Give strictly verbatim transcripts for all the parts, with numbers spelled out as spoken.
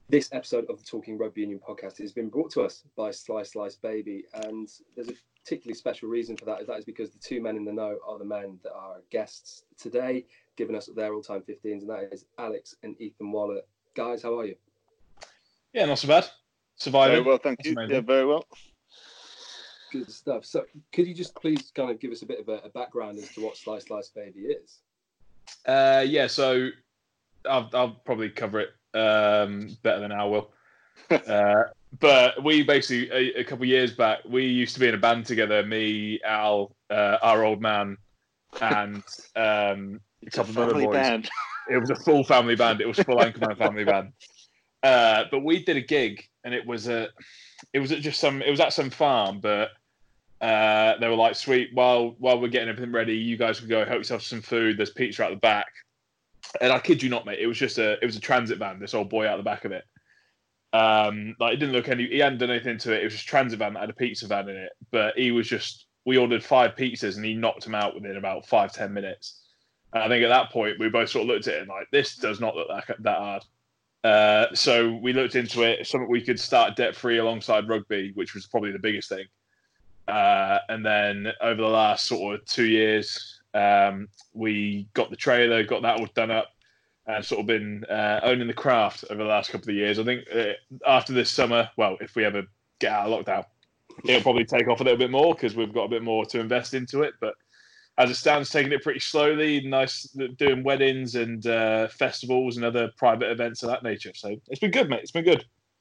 This episode of the Talking Rugby Union podcast has been brought to us by Slice Slice Baby, and there's a particularly special reason for that. That is because the two men in the know are the men that are guests today, giving us their all-time fifteens, and that is Alex and Ethan Waller. Guys, how are you? Yeah, not so bad. Surviving. Very well, thank That's you. Amazing. Yeah, very well. Good stuff. So, could you just please kind of give us a bit of a, a background as to what Slice Slice Baby is? Uh, yeah, so I'll, I'll probably cover it um, better than Al will. Uh, but we basically, a, a couple of years back, we used to be in a band together, me, Al, uh, our old man, and um, a couple of other boys. Band. It was a full family band. It was full Anchorman family band. Uh, but we did a gig, and it was a, it was at just some, it was at some farm, but uh, they were like, "Sweet, while while we're getting everything ready, you guys can go help yourself to some food. There's pizza out the back." And I kid you not, mate, it was just a, it was a transit van. This old boy out the back of it. Um, like it didn't look any, he hadn't done anything to it. It was just a transit van that had a pizza van in it. But he was just, we ordered five pizzas, and he knocked them out within about five ten minutes. And I think at that point we both sort of looked at it and like, this does not look that that hard. Uh, so we looked into it, something we could start debt-free alongside rugby, which was probably the biggest thing. Uh, and then over the last sort of two years, um, we got the trailer, got that all done up, and sort of been uh, owning the craft over the last couple of years. I think uh, after this summer, well, if we ever get out of lockdown, it'll probably take off a little bit more because we've got a bit more to invest into it. But as it stands, taking it pretty slowly, nice, doing weddings and uh, festivals and other private events of that nature. So it's been good, mate. It's been good.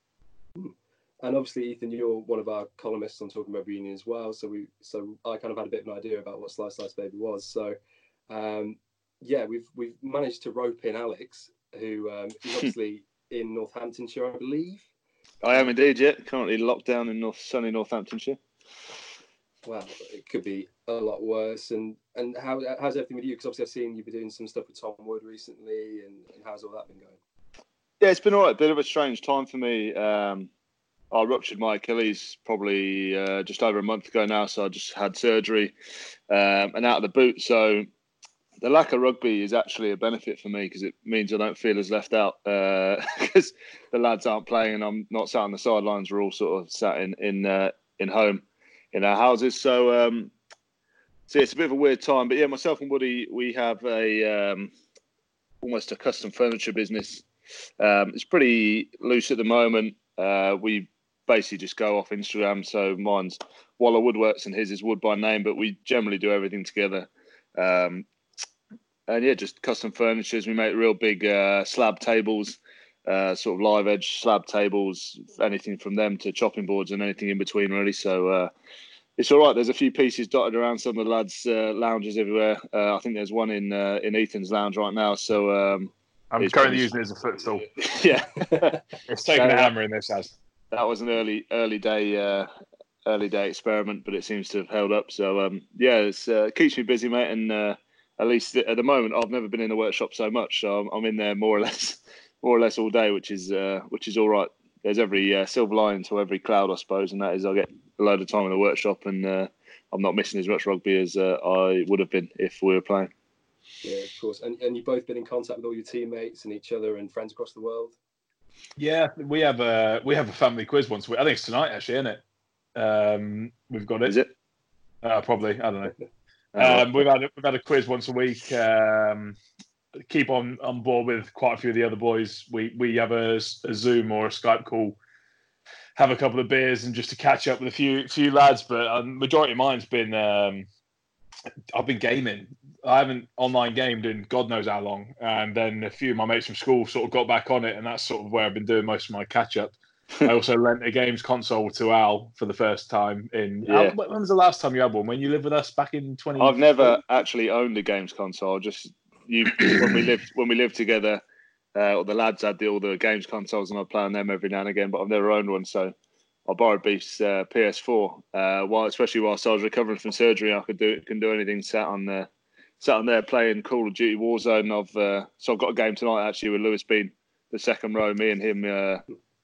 And obviously, Ethan, you're one of our columnists on Talking Rugby Union as well. So we, so I kind of had a bit of an idea about what Slice Slice Baby was. So, um, yeah, we've we've managed to rope in Alex, who um, is obviously in Northamptonshire, I believe. I am indeed, yeah. Currently locked down in North, sunny Northamptonshire. Well, it could be a lot worse. And and how how's everything with you? Because obviously I've seen you've been doing some stuff with Tom Wood recently, and, and how's all that been going? Yeah, it's been all right. Bit of a strange time for me. Um, I ruptured my Achilles probably uh, just over a month ago now, so I just had surgery um, and out of the boot. So the lack of rugby is actually a benefit for me because it means I don't feel as left out because uh, the lads aren't playing and I'm not sat on the sidelines. We're all sort of sat in in uh, in home in our houses. So um, so it's a bit of a weird time. But yeah, myself and Woody, we have a um, almost a custom furniture business. Um, it's pretty loose at the moment. Uh, we basically just go off Instagram. So mine's Waller Woodworks and his is Wood by name, but we generally do everything together. Um, and yeah, just custom furnitures. We make real big uh, slab tables, uh, sort of live edge slab tables, anything from them to chopping boards and anything in between, really. So uh, it's all right. There's a few pieces dotted around some of the lads' uh, lounges everywhere. Uh, I think there's one in uh, in Ethan's lounge right now. So um, I'm currently using it as a footstool. Yeah, it's taking a hammer in this house. That was an early early day uh, early day experiment, but it seems to have held up. So um, yeah, it uh, keeps me busy, mate. And uh, at least at the moment, I've never been in the workshop so much. So I'm, I'm in there more or less more or less all day, which is uh, which is all right. There's every uh, silver lining to every cloud, I suppose, and that is I get a load of time in the workshop, and uh, I'm not missing as much rugby as uh, I would have been if we were playing. Yeah, of course. And and you've both been in contact with all your teammates and each other and friends across the world. Yeah, we have a we have a family quiz once. I think it's tonight, actually, isn't it? Um, we've got it. Is it? Uh, probably. I don't know. Um, we've had we've had a quiz once a week. Um, keep on, on board with quite a few of the other boys. We we have a, a Zoom or a Skype call. Have a couple of beers and just to catch up with a few few lads. But um, majority of mine's been um, I've been gaming. I haven't online gamed in God knows how long. And then a few of my mates from school sort of got back on it, and that's sort of where I've been doing most of my catch-up. I also lent a games console to Al for the first time. In yeah. Al, when was the last time you had one? When you lived with us back in twenty? I've never actually owned a games console. Just you when we lived when we lived together, uh, or the lads had the, all the games consoles, and I'd play on them every now and again. But I've never owned one, so I borrowed Beef's uh, P S four. Uh, while especially whilst I was recovering from surgery, I could do can do anything. Sat on the Sat on there playing Call of Duty Warzone. I've uh, so I've got a game tonight actually with Lewis Bean, the second row. Me and him uh,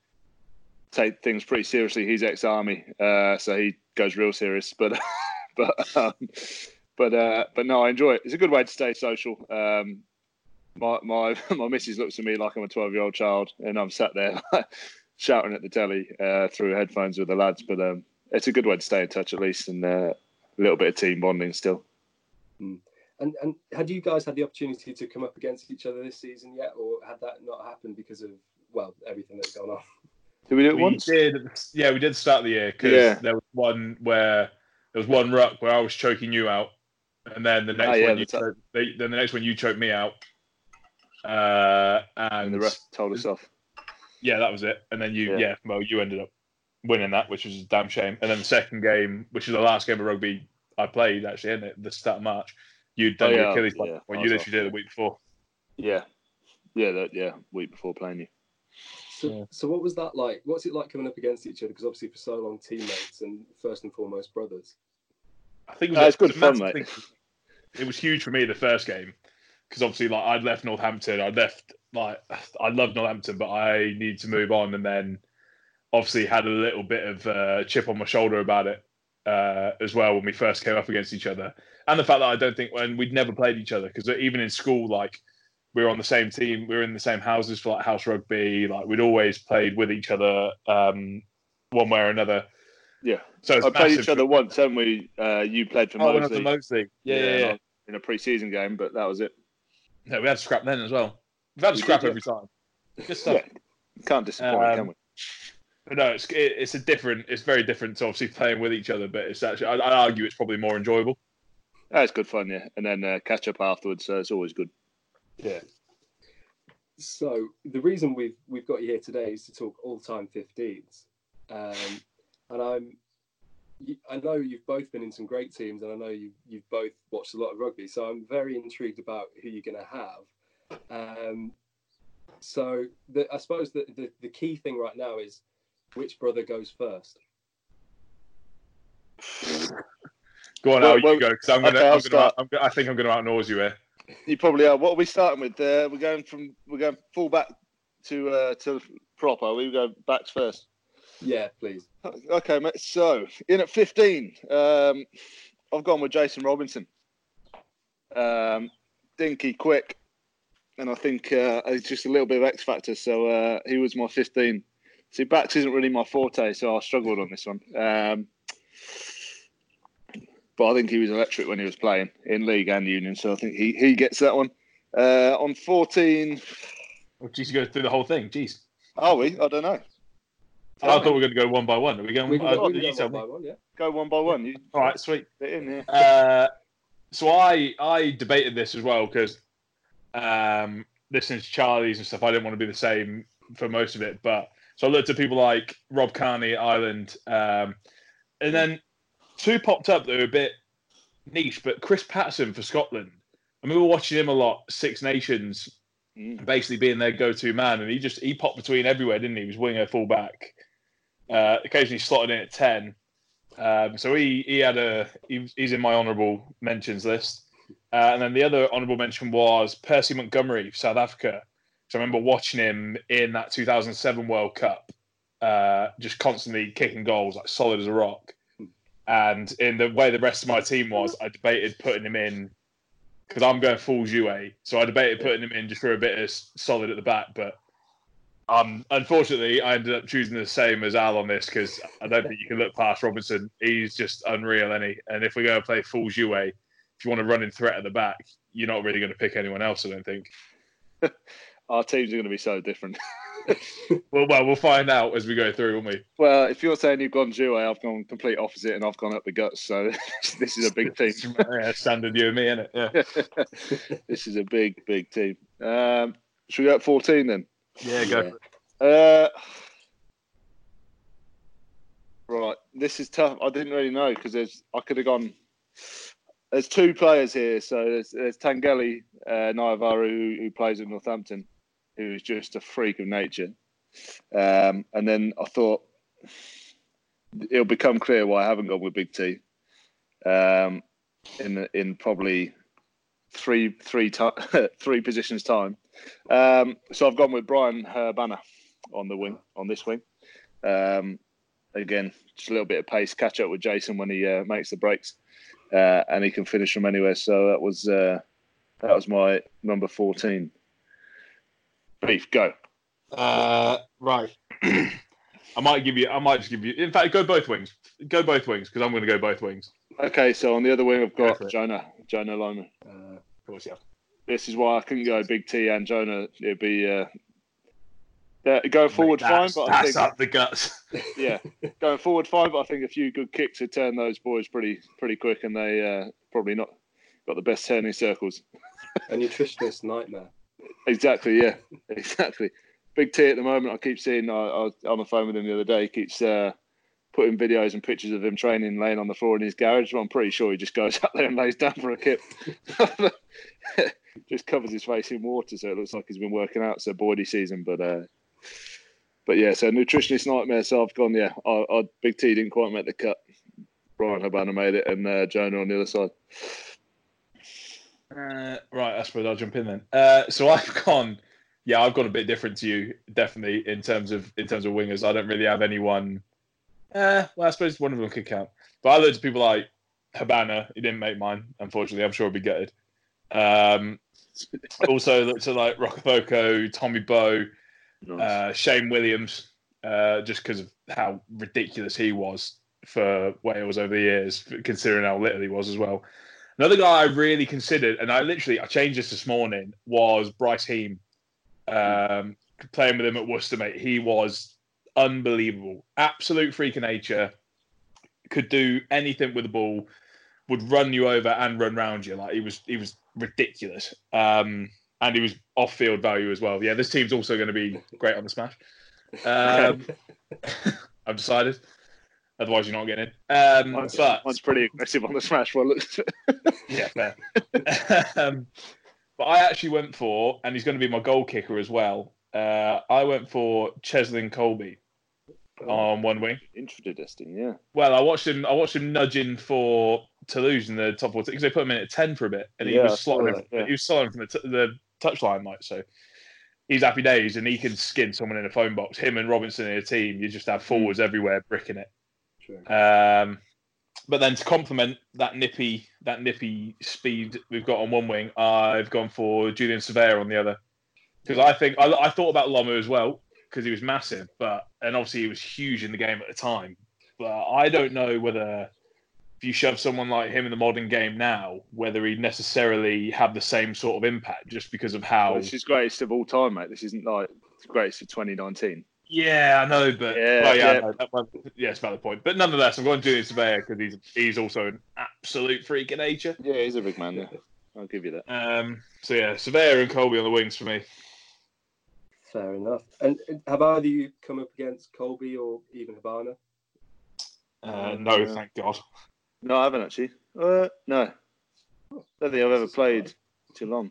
take things pretty seriously. He's ex-army, uh, so he goes real serious. But but um, but uh, but no, I enjoy it. It's a good way to stay social. Um, my my my missus looks at me like I'm a twelve-year-old child, and I'm sat there shouting at the telly uh, through headphones with the lads. But um, it's a good way to stay in touch, at least, and uh, a little bit of team bonding still. Mm. And and had you guys had the opportunity to come up against each other this season yet, or had that not happened because of, well, everything that's gone on? Did we do it we once? Did, yeah, we did start the year because Yeah. there was one where there was one ruck where I was choking you out, and then the next Oh, yeah, one you the t- choked, then the next one you choked me out, uh, and, and the ref told us off. Yeah, that was it. And then you, Yeah. yeah, well, you ended up winning that, which was a damn shame. And then the second game, which is the last game of rugby I played, actually, isn't it? The start of March. You'd done Oh, your yeah, Achilles yeah, yeah, when I you was literally off, did it yeah. the week before. Yeah, yeah, that yeah, week before playing you. So, Yeah. so what was that like? What's it like coming up against each other? Because obviously for so long, teammates and first and foremost brothers. I think it was, Uh, a- it's good it was a fun, massive mate. thing. It was huge for me the first game because obviously, like, I'd left Northampton. I'd left, like, I loved Northampton, but I needed to move on, and then obviously had a little bit of uh, chip on my shoulder about it uh, as well when we first came up against each other, and the fact that I don't think when we'd never played each other, because even in school, like, we were on the same team, we were in the same houses for like house rugby, like we'd always played with each other um, one way or another. Yeah, So it's I played massive each other for- once, haven't we? Uh, you played for Oh, when I was Moseley. at Moseley. Yeah, yeah, and yeah. I was in a pre-season game, but that was it. No, we had to scrap then as well. We've had to We scrap did, yeah. every time. Good stuff. Yeah, can't disappoint, Um, can we? But no, it's it, it's a different. It's very different to obviously playing with each other. But it's actually, I, I argue, it's probably more enjoyable. That's good fun, yeah. And then uh, catch up afterwards, so it's always good. Yeah. So the reason we've we've got you here today is to talk all-time fifteens, um, and I'm. I know you've both been in some great teams, and I know you've you've both watched a lot of rugby. So I'm very intrigued about who you're going to have. Um, so the, I suppose the, the the key thing right now is which brother goes first. Go on, Well, Al, you well, go because I'm gonna. okay, I'll I'm gonna start. I'm, I think I'm gonna outnose you here. You probably are. What are we starting with? Uh, we're going from we're going full back to uh, to prop. Are we We go backs first? Yeah, please. Okay, mate. So in at fifteen, um, I've gone with Jason Robinson. Um, dinky, quick, and I think uh, it's just a little bit of X factor. So uh, he was my fifteen. See, backs isn't really my forte, so I struggled on this one. Um, but I think he was electric when he was playing in league and union, so I think he, he gets that one. Uh, on fourteen, Oh, geez, you go through the whole thing. Jeez. are we? I don't know. I thought we were going to go one by one. Are we going? We can uh, go, we can you go tell one me. by one, yeah. Go one by one. You All right, sweet. fit in here. Uh, so I I debated this as well because um, listening to Charlie's and stuff, I didn't want to be the same for most of it. But so I looked at people like Rob Carney at Ireland, um, and then two popped up that were a bit niche. But Chris Patterson for Scotland. I remember watching him a lot, Six Nations, Mm. basically being their go-to man, and he just he popped between everywhere, didn't he? He was winger, fullback, uh, occasionally slotted in at ten. Um, so he he had a he, he's in my honourable mentions list. Uh, and then the other honourable mention was Percy Montgomery, South Africa. So I remember watching him in that two thousand seven World Cup, uh, just constantly kicking goals, like solid as a rock. And in the way the rest of my team was, I debated putting him in because I'm going full Jouet. So I debated putting him in just for a bit of solid at the back. But um, unfortunately, I ended up choosing the same as Al on this because I don't think you can look past Robinson. He's just unreal, isn't he? And if we go and play full Jouet, if you want to run in threat at the back, you're not really going to pick anyone else, I don't think. Our teams are going to be so different. Well, well, we'll find out as we go through, won't we? Well, if you're saying you've gone Jouet, I've gone complete opposite, and I've gone up the guts. So this is a big team. Yeah, standard you and me, innit? Yeah. This is a big, big team. Um, should we go at fourteen then? Yeah, go Yeah. for it. Uh, right, this is tough. I didn't really know because there's I could have gone. There's two players here, so there's, there's Tangeli uh, Naivaru who, who plays at Northampton, who is just a freak of nature. Um, and then I thought it'll become clear why I haven't gone with Big T. Um, in in probably three three ti- three positions time. Um, so I've gone with Brian Urbana on the wing on this wing. Um, again, just a little bit of pace, catch up with Jason when he uh, makes the breaks, uh, and he can finish from anywhere. So that was uh, that was my number fourteen. Beef, go. Uh, right. I might give you. I might just give you. In fact, go both wings. Go both wings because I'm going to go both wings. Okay, so on the other wing, I've got Go for it. Jonah. Jonah Lima. Uh, Of course, yeah. This is why I couldn't go Big T and Jonah. It'd be uh, uh, going forward Mate, fine, that's, but I that's think up the guts. yeah, going forward fine, but I think a few good kicks would turn those boys pretty pretty quick, and they uh, probably not got the best turning circles. a nutritionist nightmare. Exactly, yeah, exactly. Big T at the moment, I keep seeing. I, I was on the phone with him the other day. He keeps uh, putting videos and pictures of him training, laying on the floor in his garage. But I'm pretty sure he just goes up there and lays down for a kip. Just covers his face in water, so it looks like he's been working out. So body season, but uh, but yeah, so nutritionist nightmare. So I've gone, yeah. I, I Big T didn't quite make the cut. Brian Habana made it, and uh, Jonah on the other side. Uh, right, I suppose I'll jump in then. Uh, so I've gone, yeah, I've gone a bit different to you, definitely in terms of in terms of wingers. I don't really have anyone. Uh, well, I suppose one of them could count, but I looked at people like Habana. He didn't make mine, unfortunately. I'm sure he'll be gutted. Um, also looked at like Rokafoko, Tommy Bowe, Nice. uh, Shane Williams, uh, just because of how ridiculous he was for Wales over the years, considering how little he was as well. Another guy I really considered, and I literally I changed this this morning, was Bryce Heem. Um, playing with him at Worcester, mate, he was unbelievable, absolute freak of nature. Could do anything with the ball, would run you over and run round you. Like he was, he was ridiculous. Um, and he was off-field value as well. Yeah, this team's also going to be great on the smash. Um, I've decided. Otherwise, you're not getting in. Um, Mine's, but mine's pretty aggressive on the smash. Well, looks. yeah, fair. um, but I actually went for, and he's going to be my goal kicker as well. Uh, I went for Cheslin Colby on one wing. Interesting, yeah. Well, I watched him. I watched him nudging for Toulouse in the top four because they put him in at ten for a bit, and he Yeah, was I saw slotting. that, yeah. He was slotting from the, t- the touchline, like so. He's happy days, and he can skin someone in a phone box. Him and Robinson in a team, you just have forwards mm. everywhere bricking it. True. Um, but then to complement that nippy, that nippy speed we've got on one wing, I've gone for Julian Surveyor on the other because I think I, I thought about Lomu as well because he was massive, but and obviously he was huge in the game at the time. But I don't know whether if you shove someone like him in the modern game now, whether he'd necessarily have the same sort of impact just because of how. Well, this is greatest of all time, mate. This isn't like the greatest of twenty nineteen. Yeah, I know, but yeah, well, yeah, yeah. no, that, well, yeah, it's about the point. But nonetheless, I'm going to Julian Surveyor because he's he's also an absolute freak of nature. Yeah, he's a big man. Yeah. I'll give you that. Um, so yeah, Surveyor and Colby on the wings for me. Fair enough. And have either you come up against Colby or even Habana? Uh, no, uh, thank God. No, I haven't actually. Uh, no, I don't think I've ever played Toulon.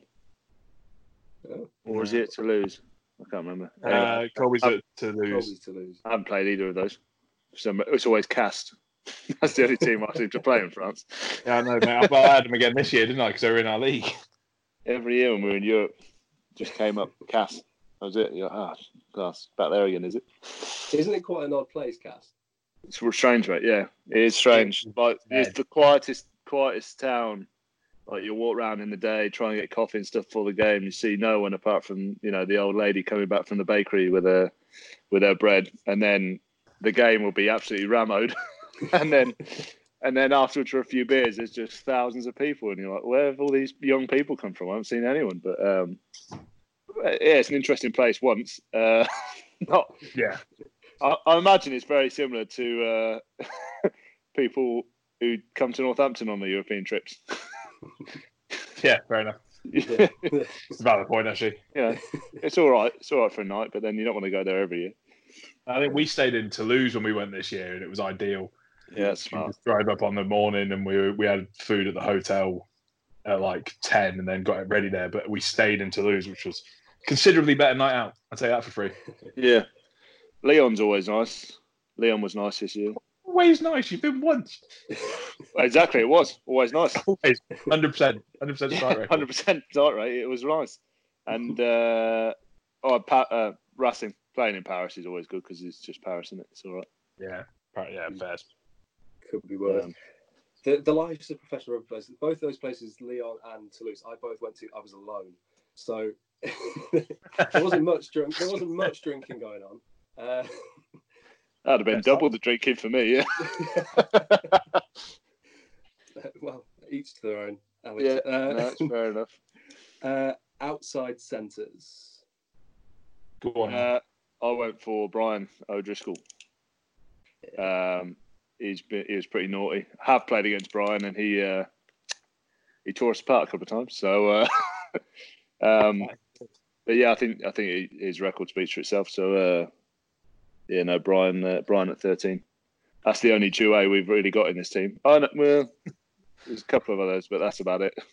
Oh. Or is it Toulouse? I can't remember. Uh, Anyway, Colby's I've, at Toulouse. Colby's Toulouse. I haven't played either of those. So it's always Cast. That's the only team I seem to play in France. Yeah, I know, mate. Well, I had them again this year, didn't I? Because they were in our league. Every year when we were in Europe, just came up Cast. That was it. You're like, ah, class. Back there again, is it? Isn't it quite an odd place, Cast? It's strange, mate. Yeah, it is strange. Like it's the quietest, quietest town. Like you walk around in the day, try and get coffee and stuff for the game. You see no one apart from you know the old lady coming back from the bakery with her with her bread, and then the game will be absolutely rammed. and then and then afterwards for a few beers, there's just thousands of people, and you're like, where have all these young people come from? I haven't seen anyone, but um, yeah, it's an interesting place. Once, uh, not yeah. I, I imagine it's very similar to uh, people who come to Northampton on the European trips. Yeah, fair enough. Yeah. It's about the point, actually. Yeah, it's all right. It's all right for a night, but then you don't want to go there every year. I think we stayed in Toulouse when we went this year, and it was ideal. Yeah, that's We smart. just drove up on the morning, and we we had food at the hotel at like ten, and then got it ready there. But we stayed in Toulouse, which was considerably better night out. I'll tell you that for free. Yeah, Leon's always nice. Leon was nice this year. Always nice. You've been once. Exactly, it was always nice. Always, hundred percent, hundred percent start rate. Hundred percent start rate. It was nice, and uh, oh, pa- uh, Racing playing in Paris is always good because it's just Paris, isn't it? It's all right. Yeah, yeah, fair. Could be worse. Um, the the lives of professional rugby players, both those places, Lyon and Toulouse, I both went to. I was alone, so there wasn't much drink. There wasn't much drinking going on. Uh, That'd have been double the drinking for me. Yeah. Well, each to their own. Alex. Yeah, Uh, no, that's fair enough. Uh, outside centres. Go on. Uh, I went for Brian O'Driscoll. Um, he's been, he was pretty naughty. I have played against Brian, and he uh, he tore us apart a couple of times. So, uh, um, but yeah, I think I think he, his record speaks for itself. So, uh, yeah, no, Brian, uh, Brian at thirteen. That's the only two A we've really got in this team. Oh, no, well, there's a couple of others, but that's about it.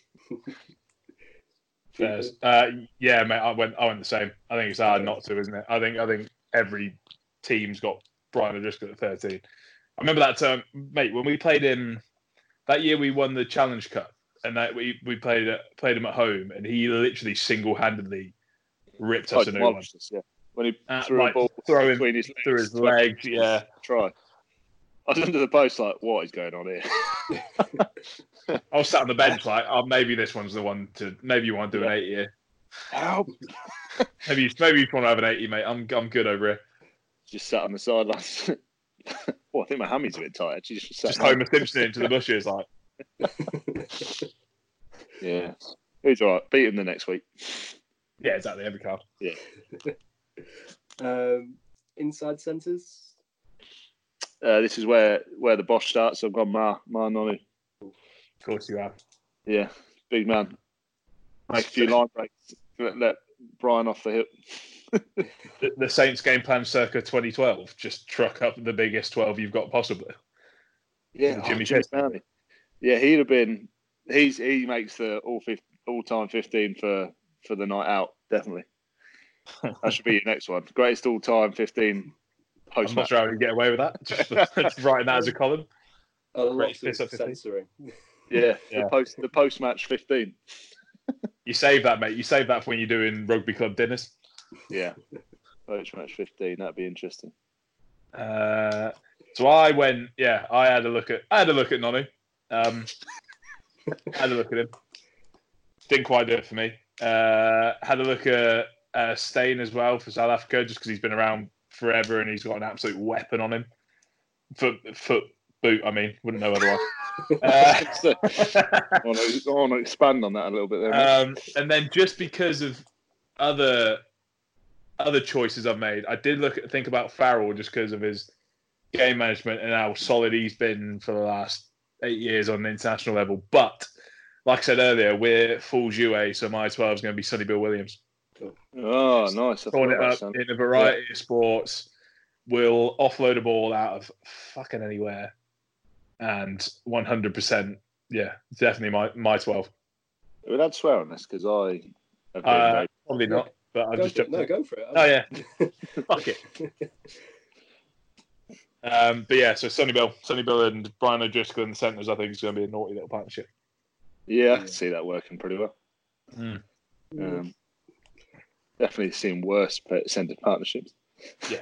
Uh, yeah, mate, I went I went the same. I think it's hard not to, isn't it? I think I think every team's got Brian O'Driscoll at thirteen. I remember that term, mate, when we played him that year. We won the Challenge Cup, and that we we played played him at home, and he literally single handedly ripped us Oh, a new one. us, yeah. When he Uh, threw like, a ball throw him between his legs, through his legs, yeah. Try. I was under the post like, what is going on here? I was sat on the bench like, oh, maybe this one's the one to. Maybe you want to do Yeah. an eighty here. Help! Maybe you, maybe you want to have an eighty, mate. I'm I'm good over here. Just sat on the sidelines. Oh, I think my hammy's a bit tight. Actually, just sat Just down. Homer Simpson into the bushes, like. Yeah, he's all right. Beat him the next week. Yeah, exactly. Every card. Yeah. Um, inside centres. Uh, this is where where the Bosch starts. I've got Ma Ma Nonu. Of course you have. Yeah, big man. Make a few line breaks. Let, let Brian off the hip. The, the Saints game plan circa twenty twelve. Just truck up the biggest twelve you've got possibly. Yeah, Jimmy oh, Jimmy Chesney. Manley. Yeah, he'd have been. He's he makes the all all time fifteen for for the night out. Definitely. That should be your next one. Greatest all time fifteen. I'm Post not sure how we can get away with that. Just, just writing that as a column. A lot Great of piss up fifteen. censoring. Yeah, Yeah. the post the post match fifteen. You save that, mate. You save that for when you're doing rugby club dinners. Yeah, post match fifteen. That'd be interesting. Uh, so I went. Yeah, I had a look at. I had a look at Nonu. Um, had a look at him. Didn't quite do it for me. Uh, had a look at uh, Steyn as well for South Africa, just because he's been around forever and he's got an absolute weapon on him. Foot, foot boot. I mean, wouldn't know otherwise. Uh, I want to I want to expand on that a little bit there. mate. um, and then just because of other other choices I've made, I did look at think about Farrell just because of his game management and how solid he's been for the last eight years on an international level. But like I said earlier, we're full Jouet, so my twelve is going to be Sonny Bill Williams. Oh, nice. I Throwing thought it about up Sam. in a variety of sports, will offload a ball out of fucking anywhere, and one hundred percent, yeah, definitely my my twelve. We'd have to swear on this because I have been Uh, very probably not, but I've Go just for it. jumped. No, in. go for it. Oh yeah, fuck it. Um, but yeah, so Sonny Bill, Sonny Bill, and Brian O'Driscoll in the centres, I think is going to be a naughty little partnership. Yeah, I can see that working pretty well. Mm. Um, definitely seen worse centre partnerships. Yeah.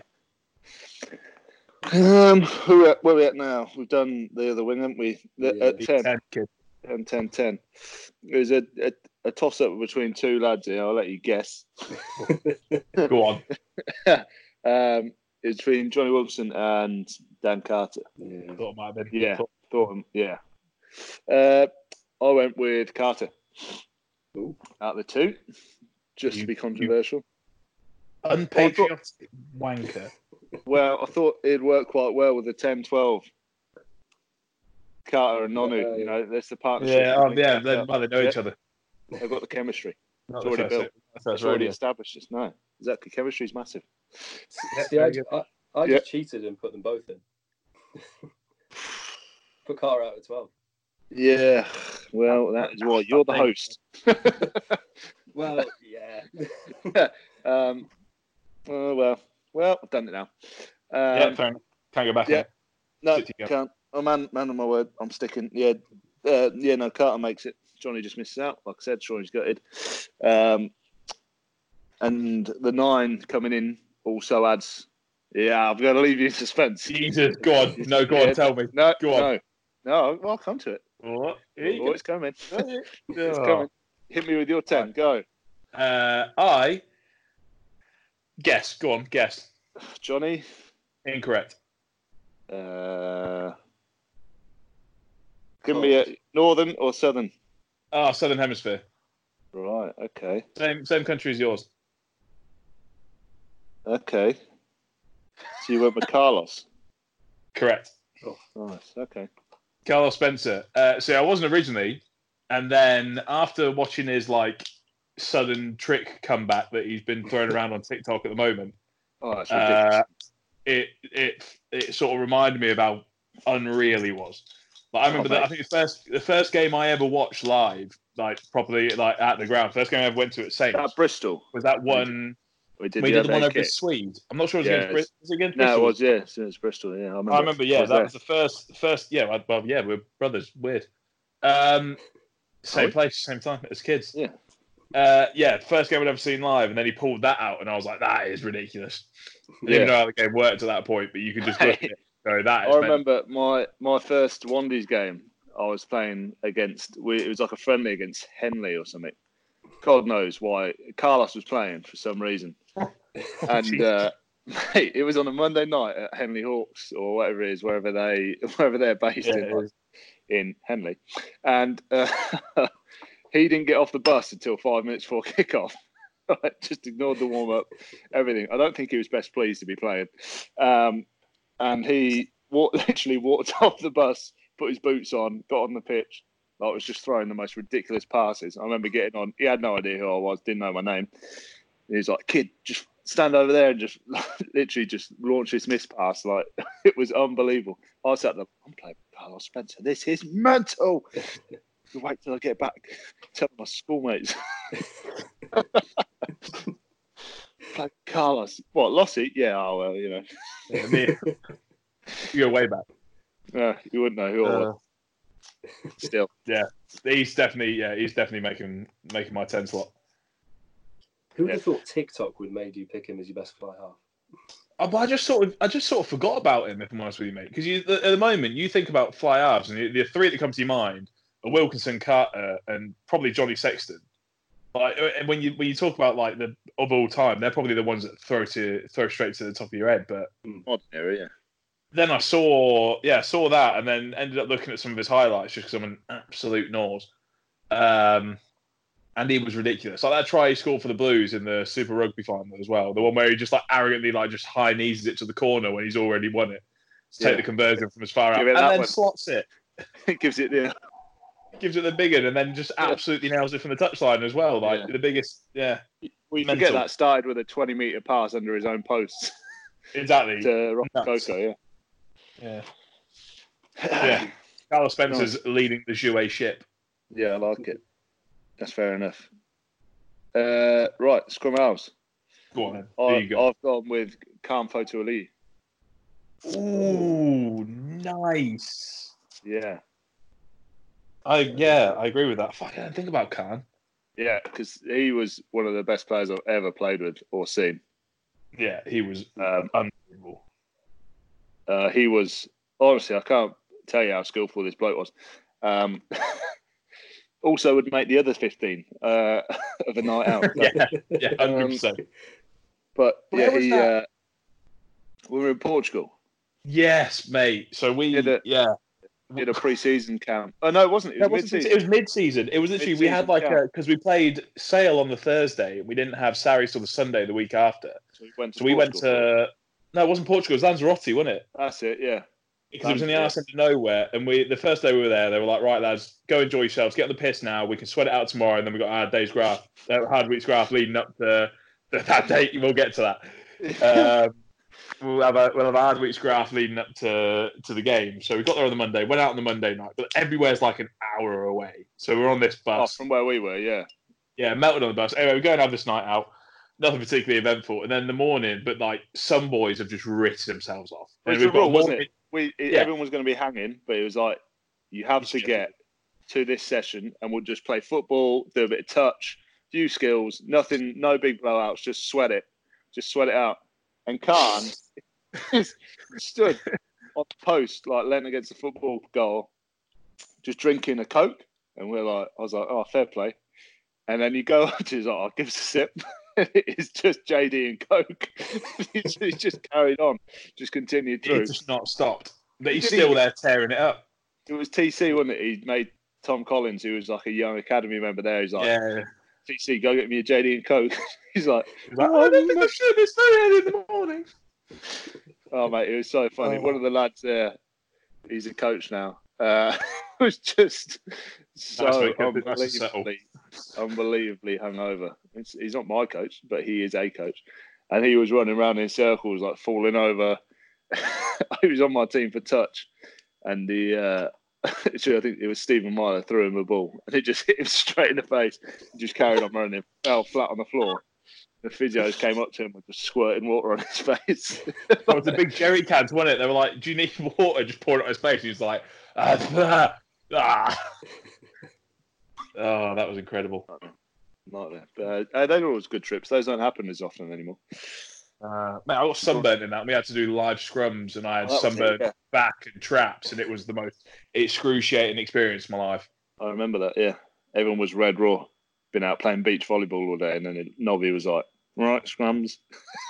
Um, who are, where are we at now? We've done the other wing, haven't we? The, Yeah. At ten, ten kid. ten, ten, ten. There's a, a, a toss up between two lads here. I'll let you guess. Go on. um, it's between Johnny Wilson and Dan Carter. Yeah. Thought it might have been. Yeah, thought him. Yeah. Uh, I went with Carter. Ooh. Out of the two, just You- to be controversial. Unpatriotic wanker. Well, I thought it'd work quite well with the ten twelve. Carter and Nonu, Yeah, yeah. you know, that's the partnership. Yeah, oh, between yeah, Carter- they, well, they know each Yeah. other. They've got the chemistry. Not It's the already first- built. the first It's already rodeo. established. Just no, exactly. Chemistry's massive. See, I, very I, I Yeah. just cheated and put them both in. Put Carter out at twelve. Yeah. Well, that is why you're the host. Well, yeah. um. Oh well. Well, I've done it now. Um, Yeah, fair enough. Can't go back. yeah. Yeah. No, City go. can't. Oh man, man on my word, I'm sticking. Yeah, uh, yeah. No, Carter makes it. Johnny just misses out. Like I said, Johnny's gutted. Um, and the nine coming in also adds. Yeah, I'm going to leave you in suspense. Jesus, go on. No, go Yeah. on, tell me. No, Go on. no, no. Well, I'll come to it. What? Oh, it's coming. It's Oh. coming. Hit me with your ten. Go. Uh, I guess. Go on, guess. Johnny. Incorrect. Uh, give me a northern or southern. Ah, oh, Southern Hemisphere. Right. Okay. Same same country as yours. Okay. So you went with Carlos. Correct. Oh, nice. Okay. Carlos Spencer. Uh, see, I wasn't originally, and then after watching his like sudden trick comeback that he's been throwing around on TikTok at the moment, oh, that's ridiculous. Uh, it it it sort of reminded me of how unreal he was. Like, I remember oh, that. I think the first the first game I ever watched live, like properly, like at the ground. First game I ever went to at Saints. At Bristol. Was that one? We did, we the, did the one over the Swede. I'm not sure it was yeah, against Bristol. Was it against Bristol? No, it was, yeah. It was Bristol, yeah. I remember, I remember yeah. was that there. was the first, first, yeah. Well, yeah, we're brothers. Weird. Um, same place, same time as kids. Yeah. Uh, yeah, first game I'd ever seen live, and then he pulled that out, and I was like, that is ridiculous. I didn't yeah. even know how the game worked at that point, but you could just look at it and go, that is I remember my, my first Wandies game, I was playing against, we, it was like a friendly against Henley or something. God knows why. Carlos was playing for some reason. And uh, mate, it was on a Monday night at Henley Hawks or whatever it is, wherever they wherever they're based yeah, in, in Henley. And uh, he didn't get off the bus until five minutes before kickoff. Just ignored the warm up, everything. I don't think he was best pleased to be playing. Um, and he walked, literally walked off the bus, put his boots on, got on the pitch. I was just throwing the most ridiculous passes. I remember getting on. He had no idea who I was, didn't know my name. He was like, "Kid, just stand over there and just literally just launch this miss pass." Like, it was unbelievable. I sat there, I'm playing Carlos Spencer. This is mental. Wait till I get back. Tell my schoolmates. Like Carlos. What, Lossie? Yeah, oh, well, you know. Yeah, me. You go way back. No, you wouldn't know who I was. Still. Yeah. He's definitely yeah, he's definitely making making my ten slot. Who would Yeah. have thought TikTok would made you pick him as your best fly half? Oh, but I just sort of, I just sort of forgot about him, if I'm honest with you, mate. Because you, at the moment, you think about fly halves, and the, the three that come to your mind are Wilkinson, Carter, and probably Johnny Sexton. Like, and when you when you talk about like the of all time, they're probably the ones that throw to throw straight to the top of your head. But Ordinary, yeah. then I saw, yeah, saw that, and then ended up looking at some of his highlights just because I'm an absolute nose. Um, and he was ridiculous. Like that try he scored for the Blues in the Super Rugby final as well. The one where he just like arrogantly like just high knees it to the corner when he's already won it to take Yeah. the conversion from as far out, Give and it that then one. slots it, It gives it the gives it the big one, and then just absolutely nails it from the touchline as well. Like Yeah. the biggest, yeah, well, you Mental. forget that started with a twenty metre pass under his own post exactly. to Rob Nuts. Coco, yeah. Yeah, yeah. Carlos Spencer's leading the Jouet ship. Yeah, I like it. That's fair enough. Uh, right, scrum halves. Go on, then. There I, you go. I've gone with Khan Photo Ali. Ooh, nice. Yeah, I yeah, I agree with that. Fuck, I didn't think about Khan. yeah, because he was one of the best players I've ever played with or seen. Yeah, he was Um, unbelievable. Uh, he was, honestly, I can't tell you how skillful this bloke was. Um, also would make the other fifteen uh, of a night out. yeah, yeah, hundred percent. But Where yeah, was he, that? uh, we were in Portugal. Yes, mate. So we, Did it- yeah. Did a pre-season camp. Oh no, it wasn't. It That was wasn't- mid-season. it was mid-season. It was literally we had Mid-season, like yeah. a because we played Sale on the Thursday. We didn't have Sarries till the Sunday the week after. So we went to. So we went Portugal. to no, it wasn't Portugal. It was Lanzarote, wasn't it? That's it. Yeah. Because it was in the Lanzarote. arse end of nowhere. And we the first day we were there, they were like, right, lads, go enjoy yourselves. Get on the piss now. We can sweat it out tomorrow, and then we got our day's graph, uh, hard week's graph leading up to the, that date. We'll get to that. Um, We'll have a we'll have a hard week's graph leading up to to the game. So we got there on the Monday, went out on the Monday night, but everywhere's like an hour away. So we're on this Oh, bus. from where we were, yeah. Yeah, melted on the bus. Anyway, we go and have this night out. Nothing particularly eventful. And then in the morning, but like some boys have just ripped themselves off. It was And a we've got rule, wasn't morning- it? We it, Yeah. everyone was going to be hanging, but it was like you have You to should. get to this session, and we'll just play football, do a bit of touch, few skills, nothing, no big blowouts, just sweat it, just sweat it out. And Khan stood on the post, like leaning against the football goal, just drinking a Coke, and we're like, I was like, oh, fair play. And then you go up to his, like, oh, give us a sip. It's just J D and Coke. he's, he's just carried on, just continued through. It's just not stopped. But he's Did still he- there tearing it up. It was T C, wasn't it? He made Tom Collins, who was like a young academy member there. He's like, Yeah. T C, go get me a J D and Coke. He's like, He's like, I don't think I should. It's very early in the morning. oh, mate, it was so funny. Oh. One of the lads there, he's a coach now, uh, was just so Nice, mate. Good. Nice to settle. unbelievably, unbelievably hungover. It's, he's not my coach, but he is a coach. And he was running around in circles, like falling over. He was on my team for touch. And the, uh, actually, I think it was Stephen Myler threw him a ball. And it just hit him straight in the face. He just carried on running. Fell flat on the floor. The physios came up to him with just squirting water on his face. It was the big jerry cans, wasn't it? They were like, do you need water? Just pour it on his face. He was like, ah, ah. Oh, that was incredible. Nightmare. But uh, they were always good trips. Those don't happen as often anymore. Uh, man, I got sunburned in that. We had to do live scrums, and I had Oh, that was it, sunburned yeah. back and traps, and it was the most excruciating experience of my life. I remember that, yeah. Everyone was red raw. Been out playing beach volleyball all day, and then Nobby was like, right, scrums.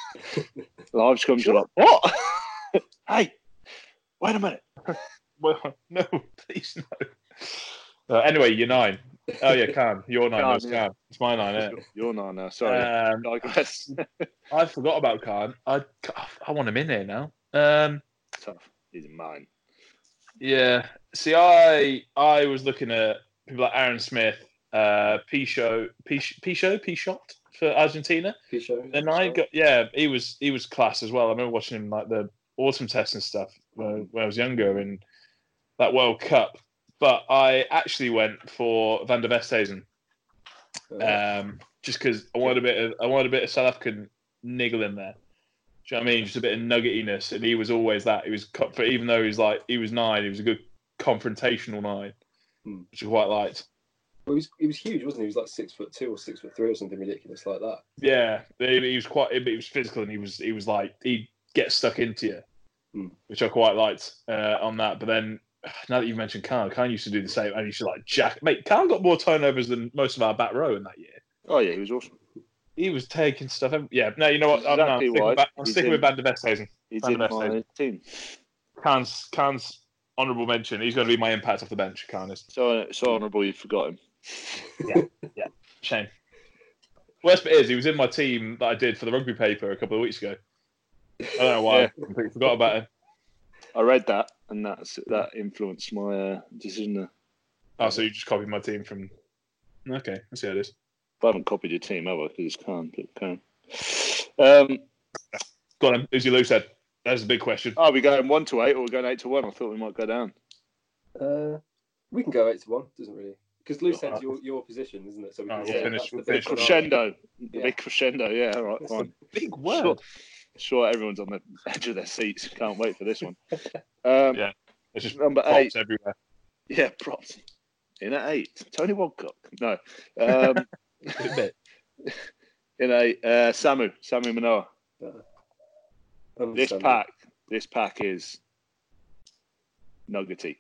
Live scrums were like, what? Hey, wait a minute. Well, no, please no. Uh, anyway, you're nine. Oh yeah, Khan. You're nine. Khan, No, it's yeah. Khan. It's my nine. Yeah. You're nine now, sorry. Um, Digress. I forgot about Khan. I I want him in here now. Um, Tough. He's mine. yeah. See, I I was looking at people like Aaron Smith, uh, Pichot, Pichot, Pichot, Pichot for Argentina. Pichot, And I got yeah, he was he was class as well. I remember watching him like the autumn tests and stuff when, when I was younger in that World Cup. But I actually went for Van der Vesthuizen, um, just because I wanted a bit of I wanted a bit of South African niggle in there. Do you know what I mean? Just a bit of nuggetiness, and he was always that. He was co- for even though he was like he was nine, he was a good confrontational nine, Hmm. which I quite liked. Well, he was he was huge, wasn't he? He was like six foot two or six foot three or something ridiculous like that. Yeah, he, he was quite. He was physical, and he was he was like he'd get stuck into you, Hmm. which I quite liked uh, on that. But then now that you've mentioned Khan, Khan used to do the same, and he used to like jack. Mate, Khan got more turnovers than most of our back row in that year. Oh, yeah, he was awesome. He was taking stuff. every- Yeah, no, you know what? I'm, no, I'm Exactly sticking, why. with, I'm He's sticking in- with Van der Vesthuizen. He's Van in der my Vesthuizen. team. Khan's Khan's honourable mention. He's going to be my impact off the bench. Khan is. So, so honourable you forgot him. Shame. Worst bit is he was in my team that I did for the rugby paper a couple of weeks ago. I don't know why. Yeah. I completely forgot about him. I read that, and that's that influenced my uh, decision there. Oh, so you just copied my team from. Okay, I see how it is. I haven't copied your team, have I? Because it's Khan. But Khan. Um, Go on, then. Who's your loose head? That's a big question. are we going one to eight, or are we going eight to one? I thought we might go down. Uh, we can go eight to one. Doesn't really because loose Oh, head's your your position, isn't it? So we oh, can we'll say finish- that's we'll the big finish with Crescendo, the Yeah. big crescendo. Yeah, all right, That's fine. a big Sure, word. sure, everyone's on the edge of their seats. Can't wait for this one. Um, Yeah. It's just number props eight. everywhere. Yeah, props. In at eight, Tony Wadcock. No. Um, A bit. in a uh, Samu, Samu Manoa. Uh, This understandable. pack, this pack is nuggety.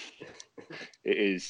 It is.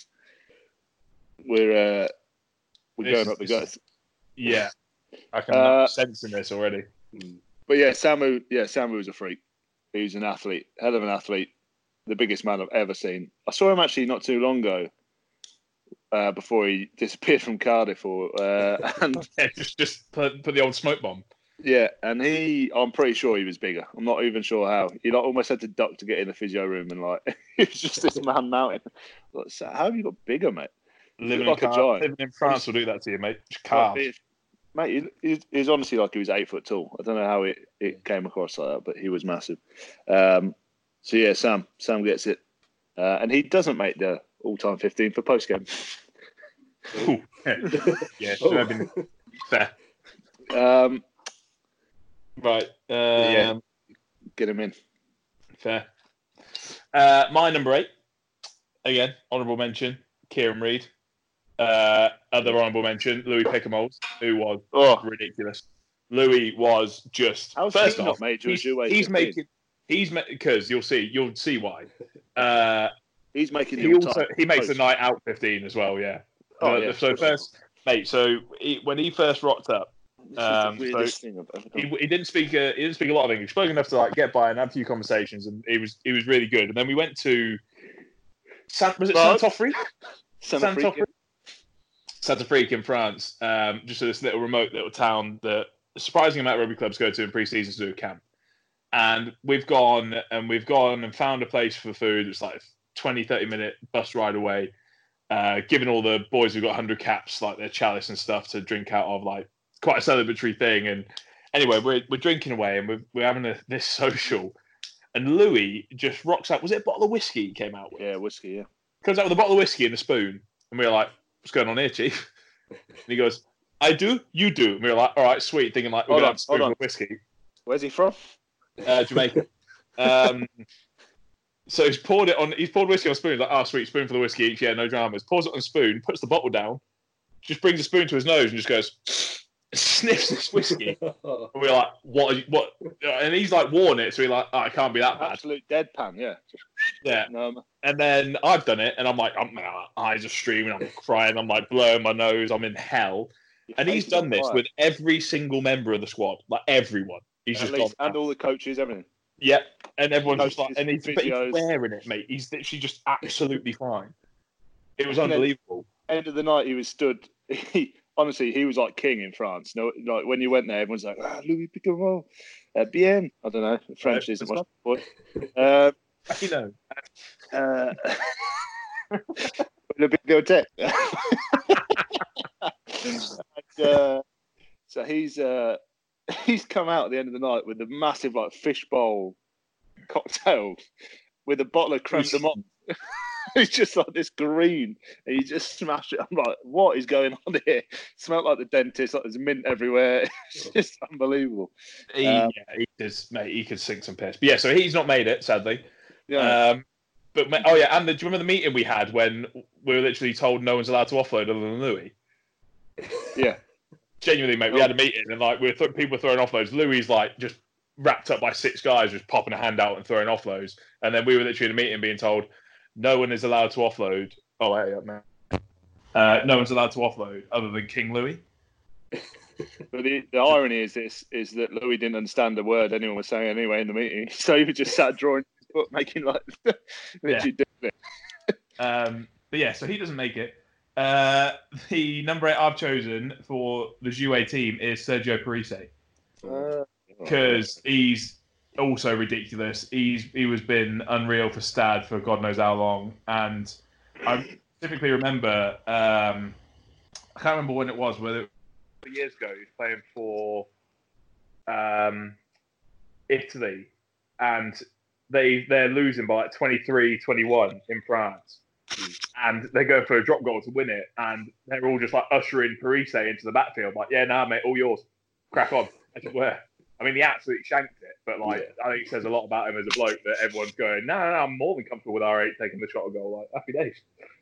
We're uh, we're This going is- up the this guts. Yeah. I can Uh, sense in this already. Mm. But yeah, Samu, yeah, Samu was a freak. He's an athlete, hell of an athlete, the biggest man I've ever seen. I saw him actually not too long ago, uh, before he disappeared from Cardiff, or uh, and Yeah, just just put, put the old smoke bomb. yeah, and he, I'm pretty sure he was bigger. I'm not even sure how. He like almost had to duck to get in the physio room, and like he was just this man mountain. Like, "So how have you got bigger, mate? Living, like a in, Car- giant. living in France will do that to you, mate. Just Like, calves. he- Mate, he, he, he was honestly like he was eight foot tall. I don't know how it, it came across like that, but he was massive. Um, so yeah, Sam, Sam gets it, uh, and he doesn't make the all-time fifteen for post game. Ooh. Yeah, should have been fair. Um, Right. Um, Yeah. get him in. Fair. Uh, my number eight, again, honourable mention, Kieran Reid. Uh, other honourable mention, Louis Pickamoles, who was Oh, ridiculous. Louis was just how's first he off, not made you a he's, Jouet he's fifteen? making he's because you'll see you'll see why. Uh, He's making the he all-time also he makes the post. night out fifteen as well. Yeah. Oh, Uh, yeah, so for sure. first mate. So he, when he first rocked up, This um, is the so weirdest thing I've ever he, done. he didn't speak. A, he didn't speak a lot of English. Spoke enough to like get by and have a few conversations, and he was he was really good. And then we went to San, was it Right. Saint-Offrey? Santa Freak, Saint-Offrey? Saint-Offrey in France. Um, just this little remote little town that a surprising amount of rugby clubs go to in pre-season to do a camp. And we've gone and we've gone and found a place for food. It's like a twenty, thirty minute bus ride away. Uh, giving all the boys who've got one hundred caps, like their chalice and stuff to drink out of, like quite a celebratory thing. And anyway, we're we're drinking away and we're, we're having a, this social. And Louis just rocks up. Was it a bottle of whiskey he came out with? Yeah, whiskey, yeah. Comes out with a bottle of whiskey and a spoon. And we were like, what's going on here, Chief? And he goes, I do, you do. And we were like, all right, sweet. Thinking like, we're Hold going to on, have a spoon hold on. of whiskey. Where's he from? Uh, Jamaica. um, so he's poured it on. He's poured whiskey on a spoon. He's like, oh, sweet, spoon for the whiskey each. Yeah, no dramas. Pours it on a spoon, puts the bottle down, just brings the spoon to his nose and just goes, sniffs this whiskey. And we're like, what? Are you, what? And he's like, worn it. So we're like, oh, it can't be that bad. Absolute deadpan, yeah. Just, Yeah. no, And then I've done it, and I'm like, I'm, my eyes are streaming. I'm crying. I'm like blowing my nose. I'm in hell. And he's done this with every single member of the squad, like everyone. He's At just least, gone. and all the coaches, everything. Yeah, and everyone's just like, Coaches, and he's, but he's physios. wearing it, mate. He's literally just absolutely fine. It was And then- unbelievable. End of the night, he was stood. He, honestly, he was like king in France. No, like when you went there, everyone's like, ah, Louis Picamol, uh, bien. I don't know. French Right, isn't that's much. Uh, You know, uh, Le Bibliothèque. And, uh, so he's uh, he's come out at the end of the night with a massive like fishbowl cocktail with a bottle of creme de menthe. It's just like this green, and he just smashed it. I'm like, what is going on here? Smelled like the dentist. Like there's mint everywhere. It's just unbelievable. he, Um, yeah, he does, mate. He could sink some piss. But yeah, so he's not made it, sadly. Yeah, Um, but ma- oh yeah, and the, do you remember the meeting we had when we were literally told no one's allowed to offload other than Louis? yeah. Genuinely, mate, we had a meeting and like we were th- people were throwing offloads. Louis like just wrapped up by six guys, just popping a hand out and throwing offloads. And then we were literally in a meeting being told no one is allowed to offload. Oh, hey, up man. Uh, no one's allowed to offload other than King Louis. But the, the irony is this is that Louis didn't understand the word anyone was saying anyway in the meeting. So he was just sat drawing his book, making like literally doing it. Um, but yeah, so he doesn't make it. Uh, the number eight I've chosen for the Jouet team is Sergio Parise Uh, because he's also ridiculous. He's he was been unreal for Stad for God knows how long, and I specifically remember um, I can't remember when it was, whether it was years ago. He was playing for um, Italy, and they they're losing by like twenty-three twenty-one in France. And they go for a drop goal to win it, and they're all just like ushering Parise into the backfield, like, "Yeah, nah, mate, all yours, crack on." As it were. I mean, he absolutely shanked it, but like, Yeah. I think it says a lot about him as a bloke that everyone's going, "No, no, no, I'm more than comfortable with R eight taking the shot on goal." Like, happy days.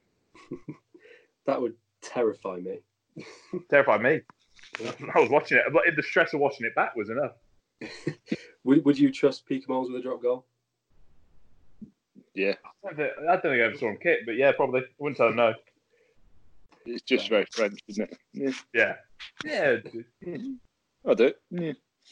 That would terrify me. Terrified me. I was watching it, but the stress of watching it back was enough. Would Would you trust Pika Moles with a drop goal? yeah, I don't think I, don't think I ever saw him kick, but yeah, probably. I wouldn't tell him no. it's just very French, isn't it? Yeah, Yeah, yeah. I do. Yeah.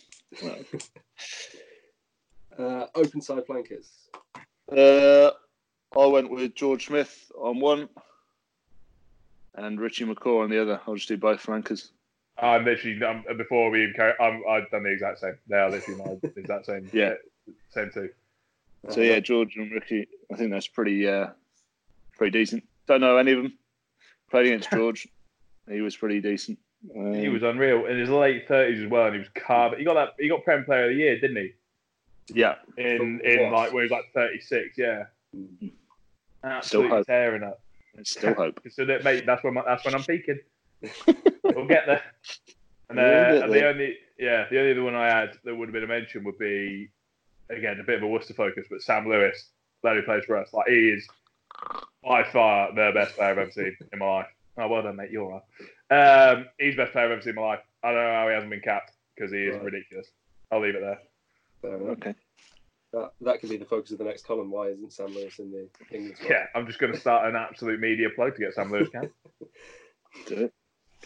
Uh, open side flankers. Uh, I went with George Smith on one and Richie McCaw on the other. I'll just do both flankers. I'm literally um, before we even carry, I'm, I've done the exact same. They are literally my exact same. Yeah. same too. So yeah, George and Ricky, I think that's pretty, uh, pretty decent. Don't know any of them. Played against George. He was pretty decent. Um, He was unreal in his late thirties as well, and he was carved. He got that. He got Prem Player of the Year, didn't he? Yeah. In For in what? like when he was like thirty-six. Yeah, Still absolutely hope. tearing up. Still hope. So that, mate, that's when my, that's when I'm peaking. We'll get there. And, uh, We'll get and the there. only yeah, the only other one I had that would have been a mention would be again a bit of a Worcester focus, but Sam Lewis, lad who plays for us. Like he is by far the best player I've ever seen in my life. Oh, well done, mate. You're all right. Um, he's the best player I've ever seen in my life. I don't know how he hasn't been capped because he is Right. ridiculous. I'll leave it there. Fair enough. Okay. That that can be the focus of the next column. Why isn't Sam Lewis in the England squad? Yeah, I'm just going to start an absolute media plug to get Sam Lewis capped. Do it.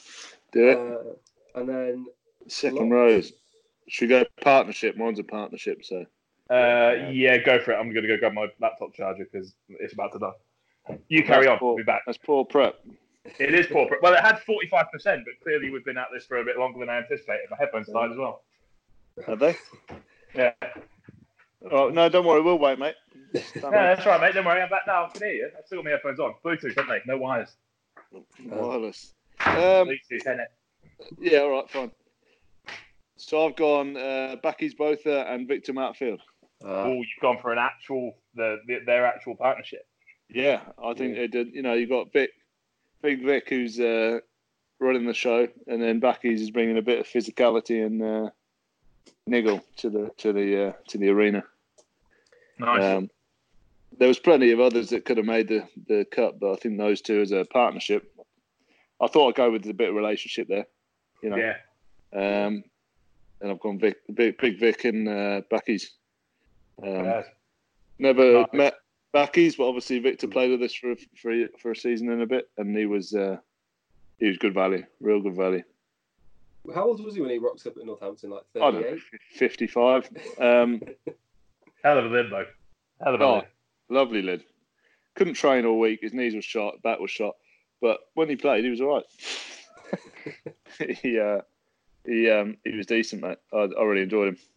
Do it. Uh, and then Second rows. Should we go partnership? Mine's a partnership, so. Uh, yeah, go for it. I'm going to go grab my laptop charger because it's about to die. You carry That's on. Poor, I'll be back. That's poor prep. It is poor prep. Well, it had forty-five percent, but clearly we've been at this for a bit longer than I anticipated. My headphones died as well. Have they? Yeah. Oh, no, don't worry. We'll wait, mate. Yeah, that's right, mate. Don't worry. I'm back now. I can hear you. I've still got my headphones on. Bluetooth, haven't they? No wires. Wireless. Um, Bluetooth, isn't it? Yeah, all right, fine. So I've gone uh, Bakkies Botha and Victor Matfield. Uh, Oh, you've gone for an actual, the, the their actual partnership. Yeah, I think Yeah. they did. You know, you've got Vic, Big Vic, who's uh, running the show, and then Bakkies is bringing a bit of physicality and uh, niggle to the to the uh, to the arena. Nice. Um, there was plenty of others that could have made the, the cut, but I think those two as a partnership. I thought I'd go with a bit of relationship there. You know. Yeah. Um, and I've gone Vic, Big, Big Vic and uh, Bakkies. Um, Yeah. Never Nice. met Bakkies, but obviously Victor played with us for a, for a, for a season and a bit, and he was uh, he was good value, real good value. how old was he when he rocks up at Northampton? Like I don't know, thirty-eight? fifty-five. Um, Hell of a lid, though. Hell of a oh, lid. lovely lid. Couldn't train all week. His knees were shot, back was shot, but when he played, he was all right. he uh, he um, he was decent, mate. I, I really enjoyed him.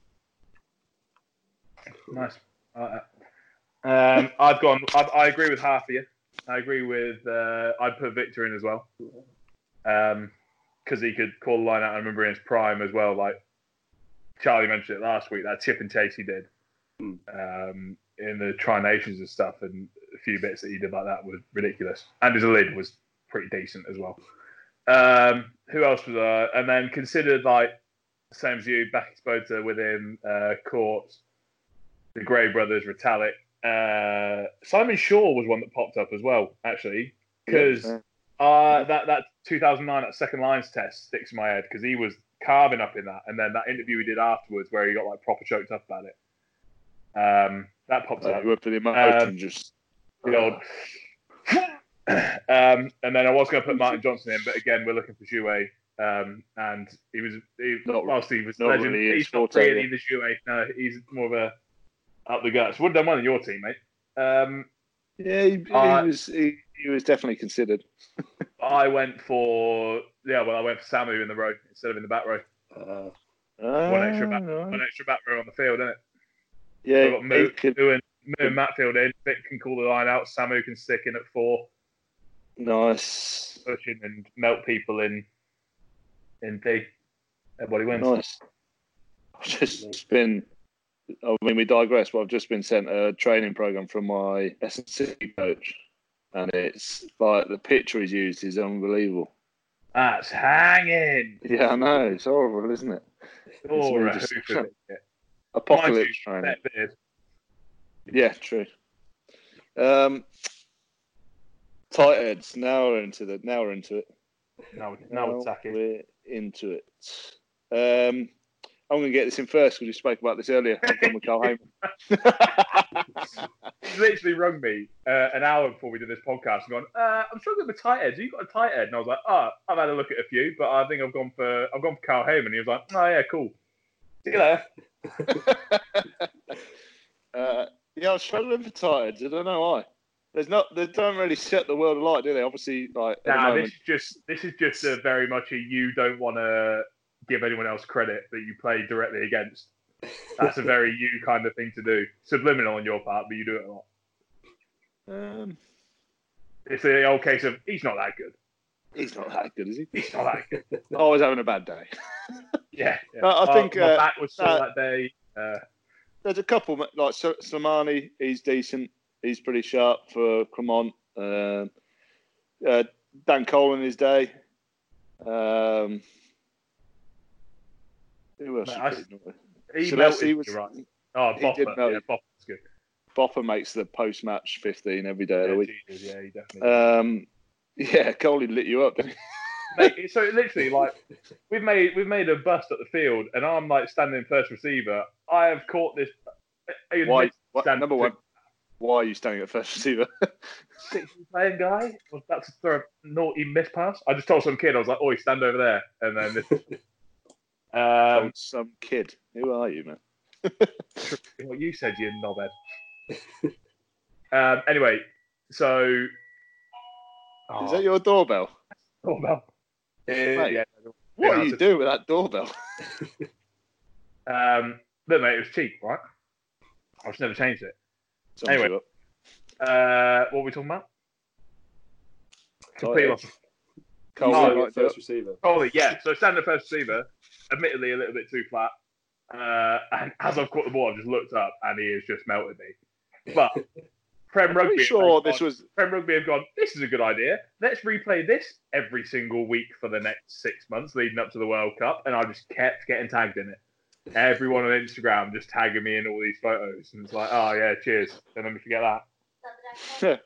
Nice. Uh, um, I've gone. I, I agree with half of you. I agree with. Uh, I'd put Victor in as well, because um, he could call the line out. I remember in his prime as well. Like Charlie mentioned it last week. That chip and chase he did Mm. um, in the Tri Nations and stuff, and a few bits that he did like that was ridiculous. And his lid was pretty decent as well. Um, who else was there? And then considered like same as you, Bakkies Botha with him, uh, Courts, the Gray brothers, Retallick. Uh, Simon Shaw was one that popped up as well, actually, because Yeah. uh, that that two thousand nine that second lines test sticks in my head because he was carving up in that, and then that interview we did afterwards where he got like proper choked up about it. Um, that popped Uh, up. he went for the emotion, Um, just The old. um, and then I was going to put Martin Johnson in, but again, we're looking for Jouet. Um, and he was, he, Not- whilst he was not legend, really his he's not forte, really yeah. the Jouet. No, he's more of a up the guts. Would have done well in your team, mate. Um, yeah, he, he Uh, was he, he was definitely considered. I went for yeah, well, I went for Samu in the row instead of in the back row. Uh, One extra back, Ah, one extra back row on the field, isn't it? Yeah, We've got he Moo, could, Moo and Moo and Matfield in. Vic can call the line out. Samu can stick in at four, nice, pushing and melt people in in D. Everybody wins. nice. I've just been. I mean, we digress, but I've just been sent a training program from my S and C coach, and it's like the picture he's used is unbelievable. That's hanging. Yeah, I know, it's horrible, isn't it? Oh, really a just- hoof of it. Yeah. Apocalypse Mind you, training. that beard. Yeah, true. Um, tight heads. Now we're into the. Now we're into it. Now, now we're attacking. We're into it. Um, I'm going to get this in first because we spoke about this earlier. I've gone with Carl Heyman. He literally rung me uh, an hour before we did this podcast and gone, uh, I'm struggling with tight heads. You got a tight head? And I was like, oh, I've had a look at a few, but I think I've gone for I've gone for Carl Heyman. He was like, oh yeah, cool. See you later. uh, yeah, I was struggling for tight heads. I don't know why. There's not. They don't really set the world alight, do they? Obviously, like at the Nah, moment. this is just this is just a very much a you don't want to give anyone else credit that you play directly against. That's a very you kind of thing to do. Subliminal on your part, but you do it a lot. Um, It's the old case of he's not that good. he's not that good, is he? He's not that good. I was having a bad day. Yeah, yeah. No, I Oh, think, my uh, back was sore uh, that day. Uh, There's a couple like Su- Slimani. He's decent. He's pretty sharp for Cremont. Um, uh, Dan Cole in his day. Um, who else? Mate, is I- pretty nice? he Celeste, melted he me, was- right. Oh, he did Bopper. melt Yeah, you. Bopper's good. Bopper makes the post-match fifteen every day of the Yeah, week. Jesus, yeah, he definitely. Um, yeah, Coley lit you up, didn't he? Mate, it's so literally like we've made we've made a bust at the field, and I'm like standing first receiver. I have caught this. Why? What, Stand- number one. Why are you standing at first receiver? sixty playing guy was about to throw a naughty miss pass. I just told some kid, I was like, "Oi, stand over there," and then this. um, Told some kid. Who are you, man? What you said, you knobhead. um, anyway, so oh, Is that your doorbell? doorbell? Mate, yeah. What are you doing with that doorbell? um, look, mate, it was cheap, right? I've just never changed it. Sums Anyway. you up. Uh, what were we talking about? Complete loss. Cole, Oh, oh, first receiver. Holy, yeah. So standard first receiver, admittedly a little bit too flat. Uh, and as I've caught the ball, I've just looked up and he has just melted me. But Prem I'm Rugby, pretty sure gone, this was Prem Rugby have gone. This is a good idea. Let's replay this every single week for the next six months leading up to the World Cup, and I just kept getting tagged in it. Everyone on Instagram just tagging me in all these photos, and it's like, oh yeah, cheers. Don't let me forget that.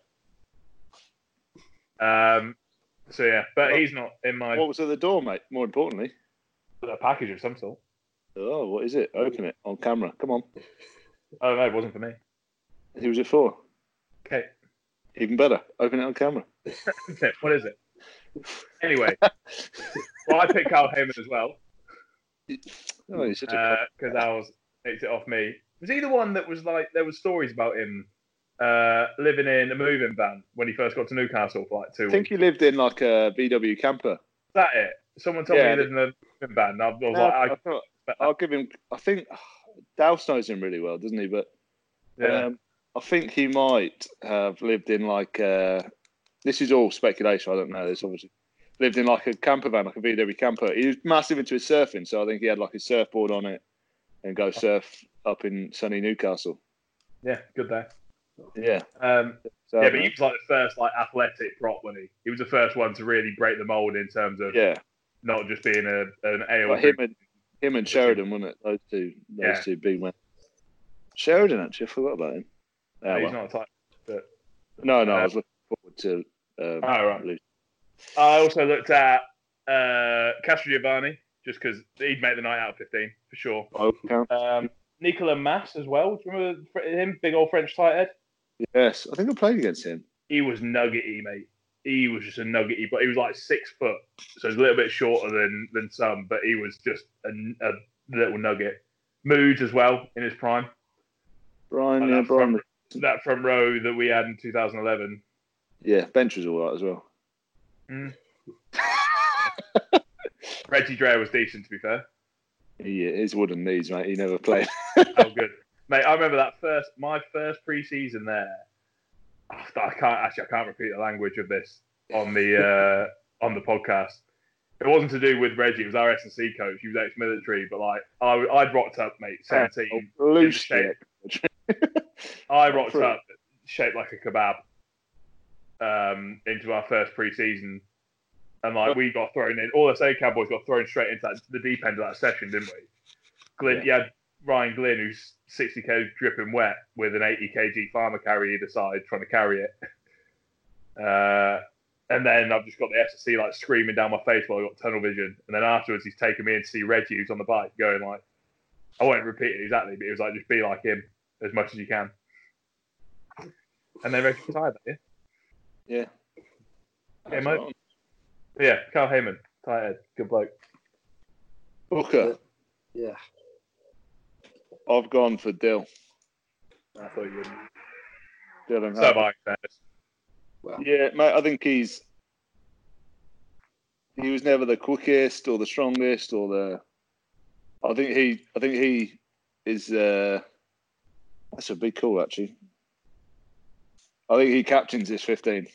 um. So yeah, but Well, he's not in my What was at the door, mate? More importantly. a package of some sort. Oh, what is it? Open it on camera. Come on. Oh no, it wasn't for me. Who was it for? Okay. Even better. Open it on camera. What is it? Anyway, well, I picked Carl Heyman as well. Oh, he's such a because uh, Al's takes it off me. Was he the one that was like there was stories about him uh, living in a moving van when he first got to Newcastle for like two I think weeks? he lived in like a V W camper. Is that it? Someone told Yeah, me he lived in a moving van. I was No, like, I, I thought, I'll give him. I think Douse knows him really well, doesn't he? But yeah. um, I think he might have lived in like. Uh, this is all speculation. I don't know. This obviously lived in like a camper van, like a V W camper. He was massive into his surfing, so I think he had like a surfboard on it and go surf up in sunny Newcastle. yeah, good there. Yeah. Um, So, yeah, but he was like the first like athletic prop, wasn't he? He was the first one to really break the mold in terms of yeah. not just being a an ale. Like him and him and Sheridan, wasn't it? Those two, those Yeah. two big men. Sheridan, actually, I forgot about him. No, Oh, he's well. not a type. But, No, no, Uh, I was looking forward to. Um, Oh, right. Lucy. I also looked at uh, Castro Giovanni just because he'd make the night out of fifteen for sure. Oh, count. Um, Nicola Mass as well. Do you remember him? Big old French tight head. Yes, I think I played against him. He was nuggety, mate. He was just a nuggety, but he was like six foot, so he's a little bit shorter than than some, but he was just a, a little nugget. Moods as well in his prime. Brian, Like yeah, that, Brian. front, that front row that we had in two thousand eleven. Yeah, bench was all right as well. Mm. Reggie Dreyer was decent, to be fair. He, his wooden knees, mate. He never played. Oh, good, mate. I remember that first, my first pre-season there. I can't actually, I can't repeat the language of this on the uh, on the podcast. It wasn't to do with Reggie. It was our S and C coach. He was ex-military, but like I, I'd rocked up, mate, seventeen. Oh, loose shape. shit. I rocked up, shaped like a kebab, um, into our first pre-season, and like we got thrown in. All the S A Cowboys got thrown straight into that, the deep end of that session, didn't we? Glyn, Yeah. you had Ryan Glynn, who's sixty k dripping wet, with an eighty kilogram farmer carry either side, trying to carry it. Uh, and then I've just got the S and C like screaming down my face while I got tunnel vision. And then afterwards, he's taken me in to see Reggie, who's on the bike, going like, I won't repeat it exactly, but it was like, just be like him as much as you can. And then Reggie retired that year. Yeah. Yeah, mate. But yeah, Carl Heyman, tight head, good bloke. Booker. Yeah. I've gone for Dill. I thought you would. Dylan So have Harper. I. Wow. Yeah, mate. I think he's. He was never the quickest or the strongest or the. I think he. I think he is. Uh, that's a big call, actually. I think he captains this fifteen.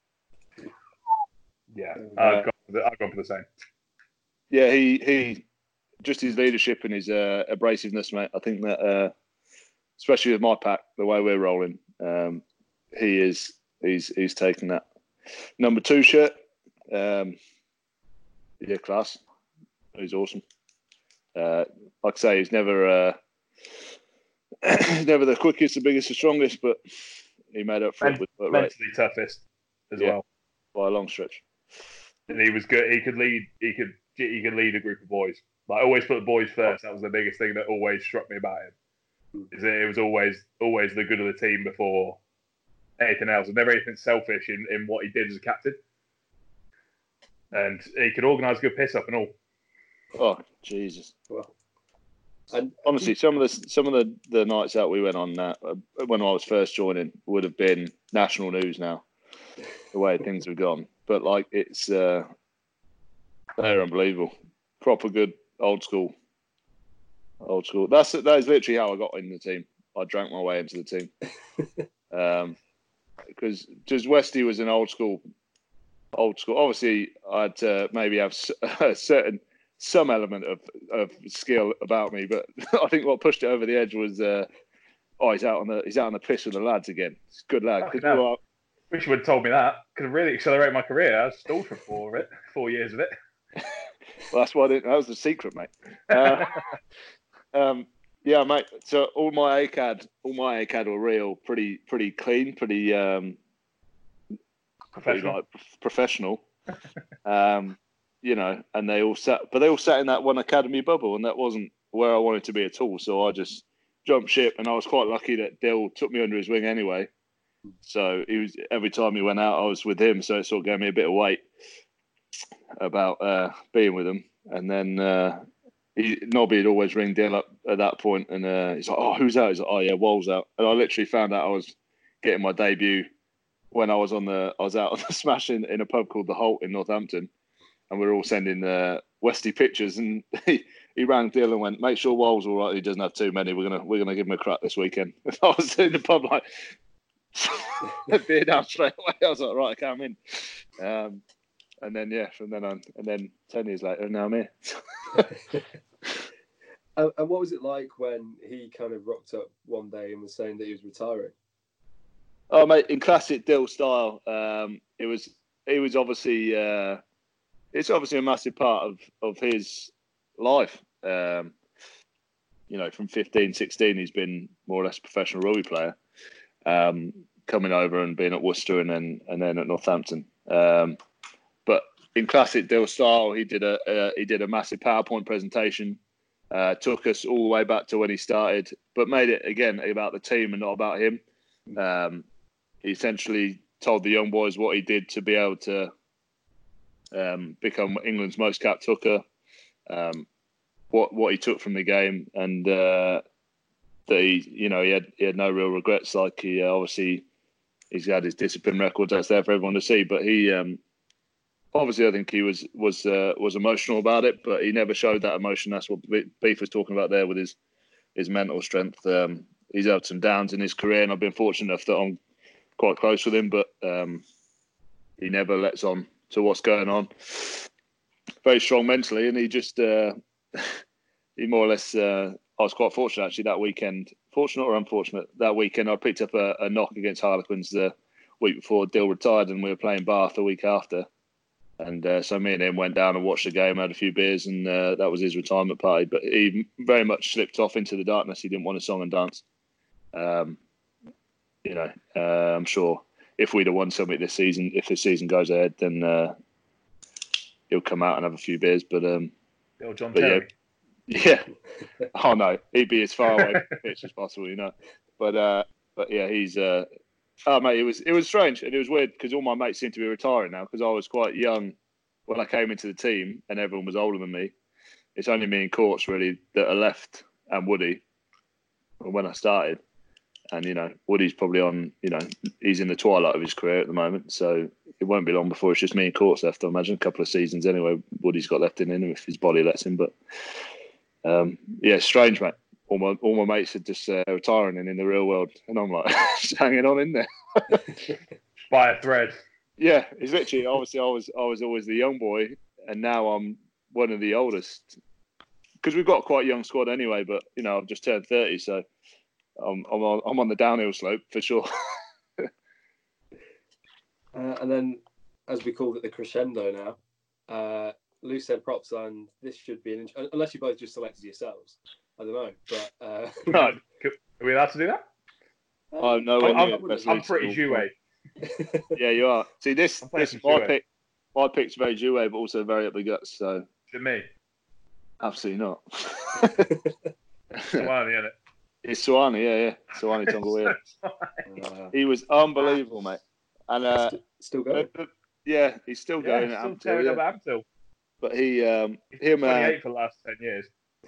Yeah, Uh, I've, gone for the, I've gone for the same. Yeah, he he. Just his leadership and his uh, abrasiveness, mate. I think that, uh, especially with my pack, the way we're rolling, um, he is. He's he's taken that number two shirt. Um, yeah, class. He's awesome. Uh, like I say, he's never uh, he's never the quickest, the biggest, the strongest, but he made up for Men- it with work rate Mentally toughest as Yeah. well. by a long stretch. And he was good. He could lead. He could. He could lead a group of boys. Like always put the boys first. That was the biggest thing that always struck me about him. Is that it was always always the good of the team before anything else. And never anything selfish in, in what he did as a captain. And he could organise a good piss up and all. Oh Jesus! Well, and honestly, some of the some of the, the nights out we went on uh, when I was first joining would have been national news now. The way things have gone, but like it's uh, they're unbelievable. Proper good old school, old school. That's that is literally how I got in the team. I drank my way into the team. Um, because just Westy was an old school, old school. Obviously, I'd uh, maybe have a certain some element of, of skill about me, but I think what pushed it over the edge was uh, oh, he's out on the he's out on the piss with the lads again. It's a good lad. No. Wish you would have told me that. Could have really accelerated my career. I stalled for four of it, four years of it. Well, that's why I didn't, that was the secret, mate. Uh, um, yeah, mate. So all my A C A D, all my A C A D were real, pretty, pretty clean, pretty, um, professional. Pretty, like, professional. um, you know, and they all sat, but they all sat in that one academy bubble, and that wasn't where I wanted to be at all. So I just jumped ship, and I was quite lucky that Dill took me under his wing anyway. So he was every time he went out, I was with him. So it sort of gave me a bit of weight about uh, being with him. And then uh, he, Nobby had always ring Dill up at that point, and uh, he's like, "Oh, who's out?" He's like, "Oh yeah, Wall's out." And I literally found out I was getting my debut when I was on the I was out on the smash in, in a pub called the Holt in Northampton, and we were all sending uh, Westy pictures, and he, he rang Dill and went, "Make sure Wall's all right. He doesn't have too many. We're gonna we're gonna give him a crack this weekend." And I was in the pub like. Beer down straight away. I was like, right, okay, I'm in. Um, and then yeah, from then on, and then ten years later, now I'm here. and, and what was it like when he kind of rocked up one day and was saying that he was retiring? Oh mate, in classic Dill style, um, it was it was obviously uh, it's obviously a massive part of of his life. Um, you know, from fifteen, sixteen, he's been more or less a professional rugby player. Um, coming over and being at Worcester and then and then at Northampton. Um, but in classic Dill style, he did a uh, he did a massive PowerPoint presentation. Uh, took us all the way back to when he started, but made it again about the team and not about him. Um, he essentially told the young boys what he did to be able to um, become England's most capped hooker. Um, what what he took from the game and. Uh, That he, you know, he had he had no real regrets. Like he uh, obviously he's had his discipline records that's there for everyone to see. But he um, obviously I think he was was uh, was emotional about it, but he never showed that emotion. That's what Beef was talking about there with his his mental strength. Um, he's had some downs in his career, and I've been fortunate enough that I'm quite close with him. But um, he never lets on to what's going on. Very strong mentally, and he just uh, he more or less. Uh, I was quite fortunate actually that weekend. Fortunate or unfortunate that weekend, I picked up a, a knock against Harlequins the week before Dill retired, and we were playing Bath the week after. And uh, so me and him went down and watched the game, had a few beers, and uh, that was his retirement party. But he very much slipped off into the darkness. He didn't want a song and dance. Um, you know, uh, I'm sure if we'd have won something this season, if the season goes ahead, then uh, he'll come out and have a few beers. But um, Bill John but Terry. Yeah. yeah. Oh no, he'd be as far away from the pitch as possible, you know. But uh, but yeah, he's. Uh, oh mate, it was it was strange and it was weird because all my mates seem to be retiring now because I was quite young when I came into the team and everyone was older than me. It's only me and Courts really that are left and Woody when I started. And, you know, Woody's probably on, you know, he's in the twilight of his career at the moment. So it won't be long before it's just me and Courts left, I imagine. A couple of seasons anyway, Woody's got left in him if his body lets him. But, um, yeah, it's strange, mate. All my, all my mates are just uh, retiring and in the real world. And I'm like, just hanging on in there. By a thread. Yeah, it's literally, obviously, I was, I was always the young boy. And now I'm one of the oldest. Because we've got quite a young squad anyway. But, you know, I've just turned thirty, so... I'm I'm on, I'm on the downhill slope for sure. uh, and then, as we called it, the crescendo now. Uh, loose head props, and this should be an int- unless you both just selected yourselves. I don't know, but uh, no, are we allowed to do that? Oh no, I'm, I'm, I'm pretty jouet. Yeah, you are. See, this this my jouet. pick. My pick's very jouet, but also very up the guts. So to me, absolutely not. It's one of the, isn't it? It's Suwani, yeah, yeah. Suwani Tonga. uh, he was unbelievable, mate. And uh, St- still going. uh, yeah, he's still going yeah, at still Ampthill. Yeah. Yeah. Up Ampthill. But he, um, He's him, twenty-eight uh, for the last ten years.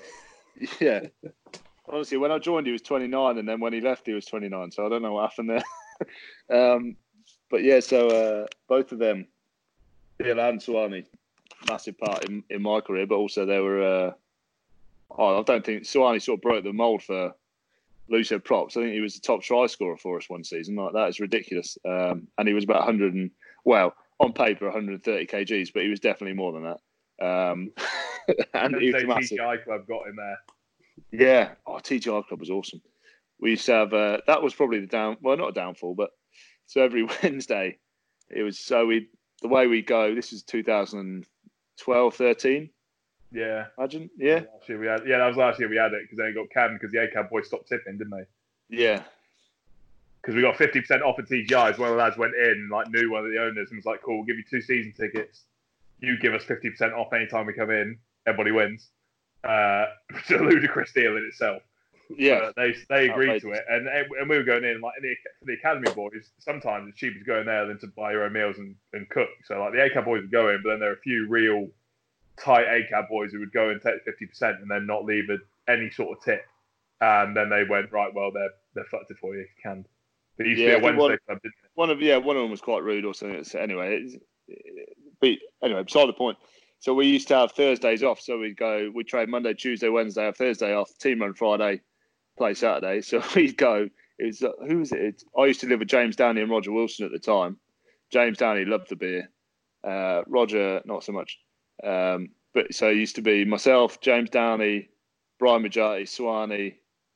Yeah. Honestly, when I joined, he was twenty-nine, and then when he left, he was twenty-nine. So I don't know what happened there. um, but yeah, so uh, both of them, Bill and Suwani, massive part in, in my career. But also they were. Uh, oh, I don't think Suwani sort of broke the mold for Luso props. I think he was the top try scorer for us one season. Like that is ridiculous. Um, and he was about one hundred and well on paper one hundred thirty kgs, but he was definitely more than that. Um, and he was massive. T G I Club got him there. Yeah, oh, T G I Club was awesome. We used to have uh, that was probably the down well not a downfall, but so every Wednesday it was so we the way we go. This is two thousand twelve, thirteen. Yeah, imagine. Yeah, last year we had yeah that was last year we had it because then it got canned because the A C A B boys stopped tipping, didn't they? Yeah, because we got fifty percent off at T G Is. One of the lads went in, like knew one of the owners and was like, "Cool, we'll give you two season tickets. You give us fifty percent off anytime we come in. Everybody wins." Uh, it's a ludicrous deal in itself. Yeah, but they they agreed to it, and and we were going in like in the, for the academy boys. Sometimes it's cheaper to go in there than to buy your own meals and, and cook. So like the A C A B boys would go in, but then there are a few real tight A C A B boys who would go and take fifty percent and then not leave a, any sort of tip. And then they went right. Well, they're they're fucked it for you if you can. But it used yeah, to be a Wednesday one, club, didn't it? One of yeah, one of them was quite rude or something. So anyway, it's, but anyway, beside the point. So we used to have Thursdays off. So we'd go, we'd trade Monday, Tuesday, Wednesday, have Thursday off, team run Friday, play Saturday. So we'd go, it was, uh, who was it? It's, I used to live with James Downey and Roger Wilson at the time. James Downey loved the beer. Uh, Roger, not so much. Um, but so it used to be myself, James Downey, Brian Majati, Suwani,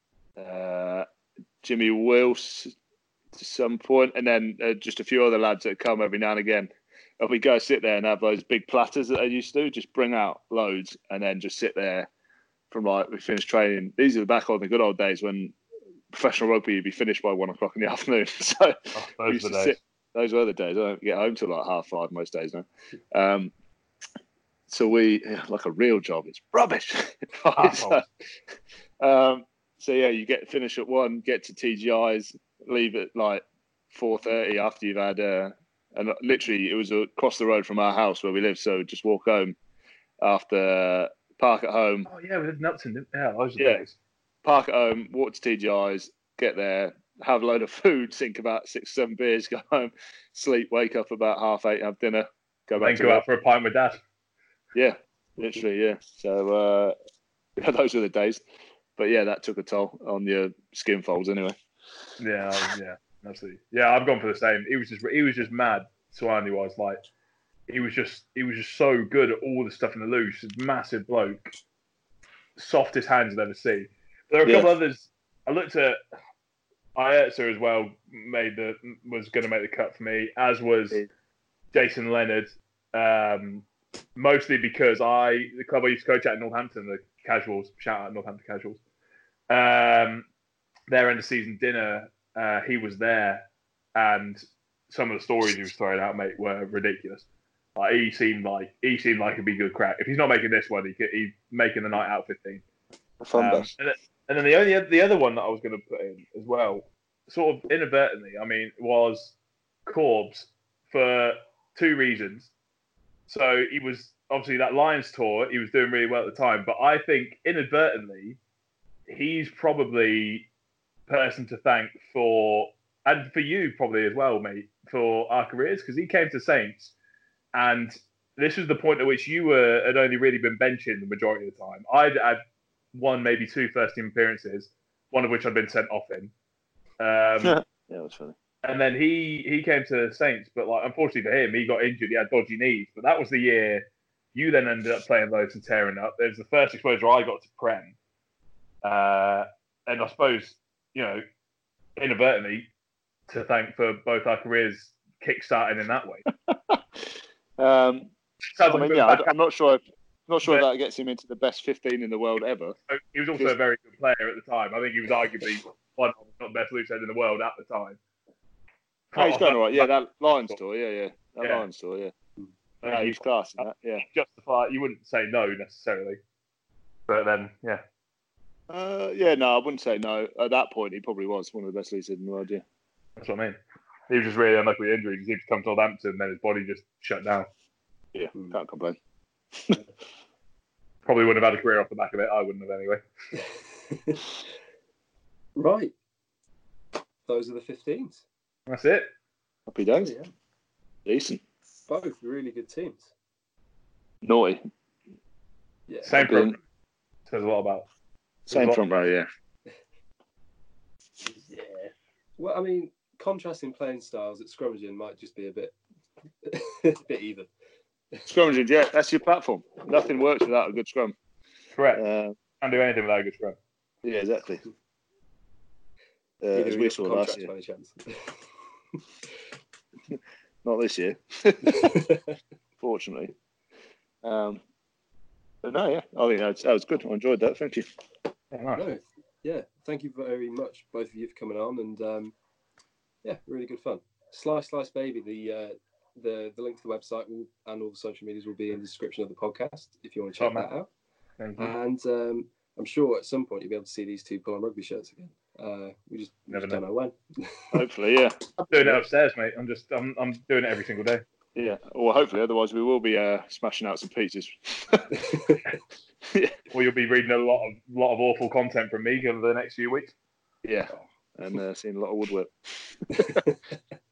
uh, Jimmy Wills to some point, and then uh, just a few other lads that come every now and again. And we go sit there and have those big platters that they used to do, just bring out loads and then just sit there from like we finish training. These are back on the good old days when professional rugby would be finished by one o'clock in the afternoon. So oh, those, used were to days. sit, those were the days. I don't get home till like half five most days now. Um, so we, yeah, like a real job, it's rubbish. so, um, so yeah, you get finish at one, get to T G Is, leave at like four thirty after you've had. Uh, And literally, it was across the road from our house where we live. So just walk home after, park at home. Oh, yeah, we lived in Upton, didn't we? Yeah, those yeah. days. Park at home, walk to T G Is, get there, have a load of food, sink about six, seven beers, go home, sleep, wake up about half eight, have dinner, go back then to go work. out for a pint with Dad. Yeah, literally, yeah. So uh, yeah, those were the days. But yeah, that took a toll on your skin folds anyway. Yeah, yeah. Absolutely. Yeah, I've gone for the same. He was just he was just mad. Suwani was like he was just he was just so good at all the stuff in the loose. Massive bloke, softest hands I've ever seen. There are a yeah. couple others. I looked at Ayerza as well. Made the was going to make the cut for me, as was Jason Leonard. Um, mostly because I the club I used to coach at in Northampton, the Casuals. Shout out Northampton Casuals. Um, their end of season dinner. Uh, he was there, and some of the stories he was throwing out, mate, were ridiculous. Like he seemed like he seemed like it'd be good crack. If he's not making this one, he could, he's making the night out fifteen. Fun um, and, then, and then the only the other one that I was going to put in as well, sort of inadvertently, I mean, was Corbs for two reasons. So he was obviously that Lions tour, he was doing really well at the time, but I think inadvertently, he's probably person to thank for, and for you probably as well, mate, for our careers, because he came to Saints, and this was the point at which you were had only really been benching the majority of the time. I'd had one, maybe two first team appearances, one of which I'd been sent off in. Um, yeah, that was funny. And then he he came to Saints, but like unfortunately for him, he got injured. He had dodgy knees, but that was the year you then ended up playing loads and tearing up. It was the first exposure I got to Prem, uh, and I suppose, you know, inadvertently, to thank for both our careers kickstarting in that way. um, Sounds I like mean, yeah, I'm not sure if not sure if that gets him into the best fifteen in the world ever. He was also a very good player at the time. I think he was arguably one of the best loose head in the world at the time. Oh, he's going all right. Yeah, that Lions tour. Yeah, yeah, that yeah. Lions tour. Yeah, yeah, he's class in that. Yeah, justify. You wouldn't say no necessarily, but then yeah. Uh, yeah, no, I wouldn't say no. At that point, he probably was one of the best leads in the world. Yeah, That's what I mean. He was just really unlucky with injuries. He seemed to come to Southampton, and then his body just shut down. yeah, Hmm. can't complain. Probably wouldn't have had a career off the back of it. I wouldn't have anyway. Right. Those are the fifteens. That's it. Happy days. Yeah. Decent. Both really good teams. Naughty. Yeah. Same Been- front. Says a lot about. Same Well- front row. Yeah. Yeah. Well, I mean, contrasting playing styles at scrummaging might just be a bit, a bit even. Scrummaging. Yeah, that's your platform. Nothing works without a good scrum. Correct. Uh, Can't do anything without a good scrum. yeah, exactly. Uh, Either as of we you saw have last contracts year. by any chance. Not this year, fortunately. Um, but no, yeah, I think that was, that was good. I enjoyed that. Thank you. Yeah, nice. No, yeah, thank you very much, both of you, for coming on, and um, yeah, really good fun. Slice Slice Baby, the uh, the the link to the website will, and all the social medias will be in the description of the podcast if you want to check Oh, man. that out. Thank you. And um, I'm sure at some point you'll be able to see these two pull on rugby shirts again. Uh, we just, we Never just don't know when. Hopefully, yeah, I'm doing it upstairs, mate. I'm just, I'm, I'm doing it every single day. yeah. Well, hopefully, otherwise we will be uh, smashing out some pizzas. Or you'll be reading a lot of, lot of awful content from me over the next few weeks. Yeah, and uh, seeing a lot of woodwork.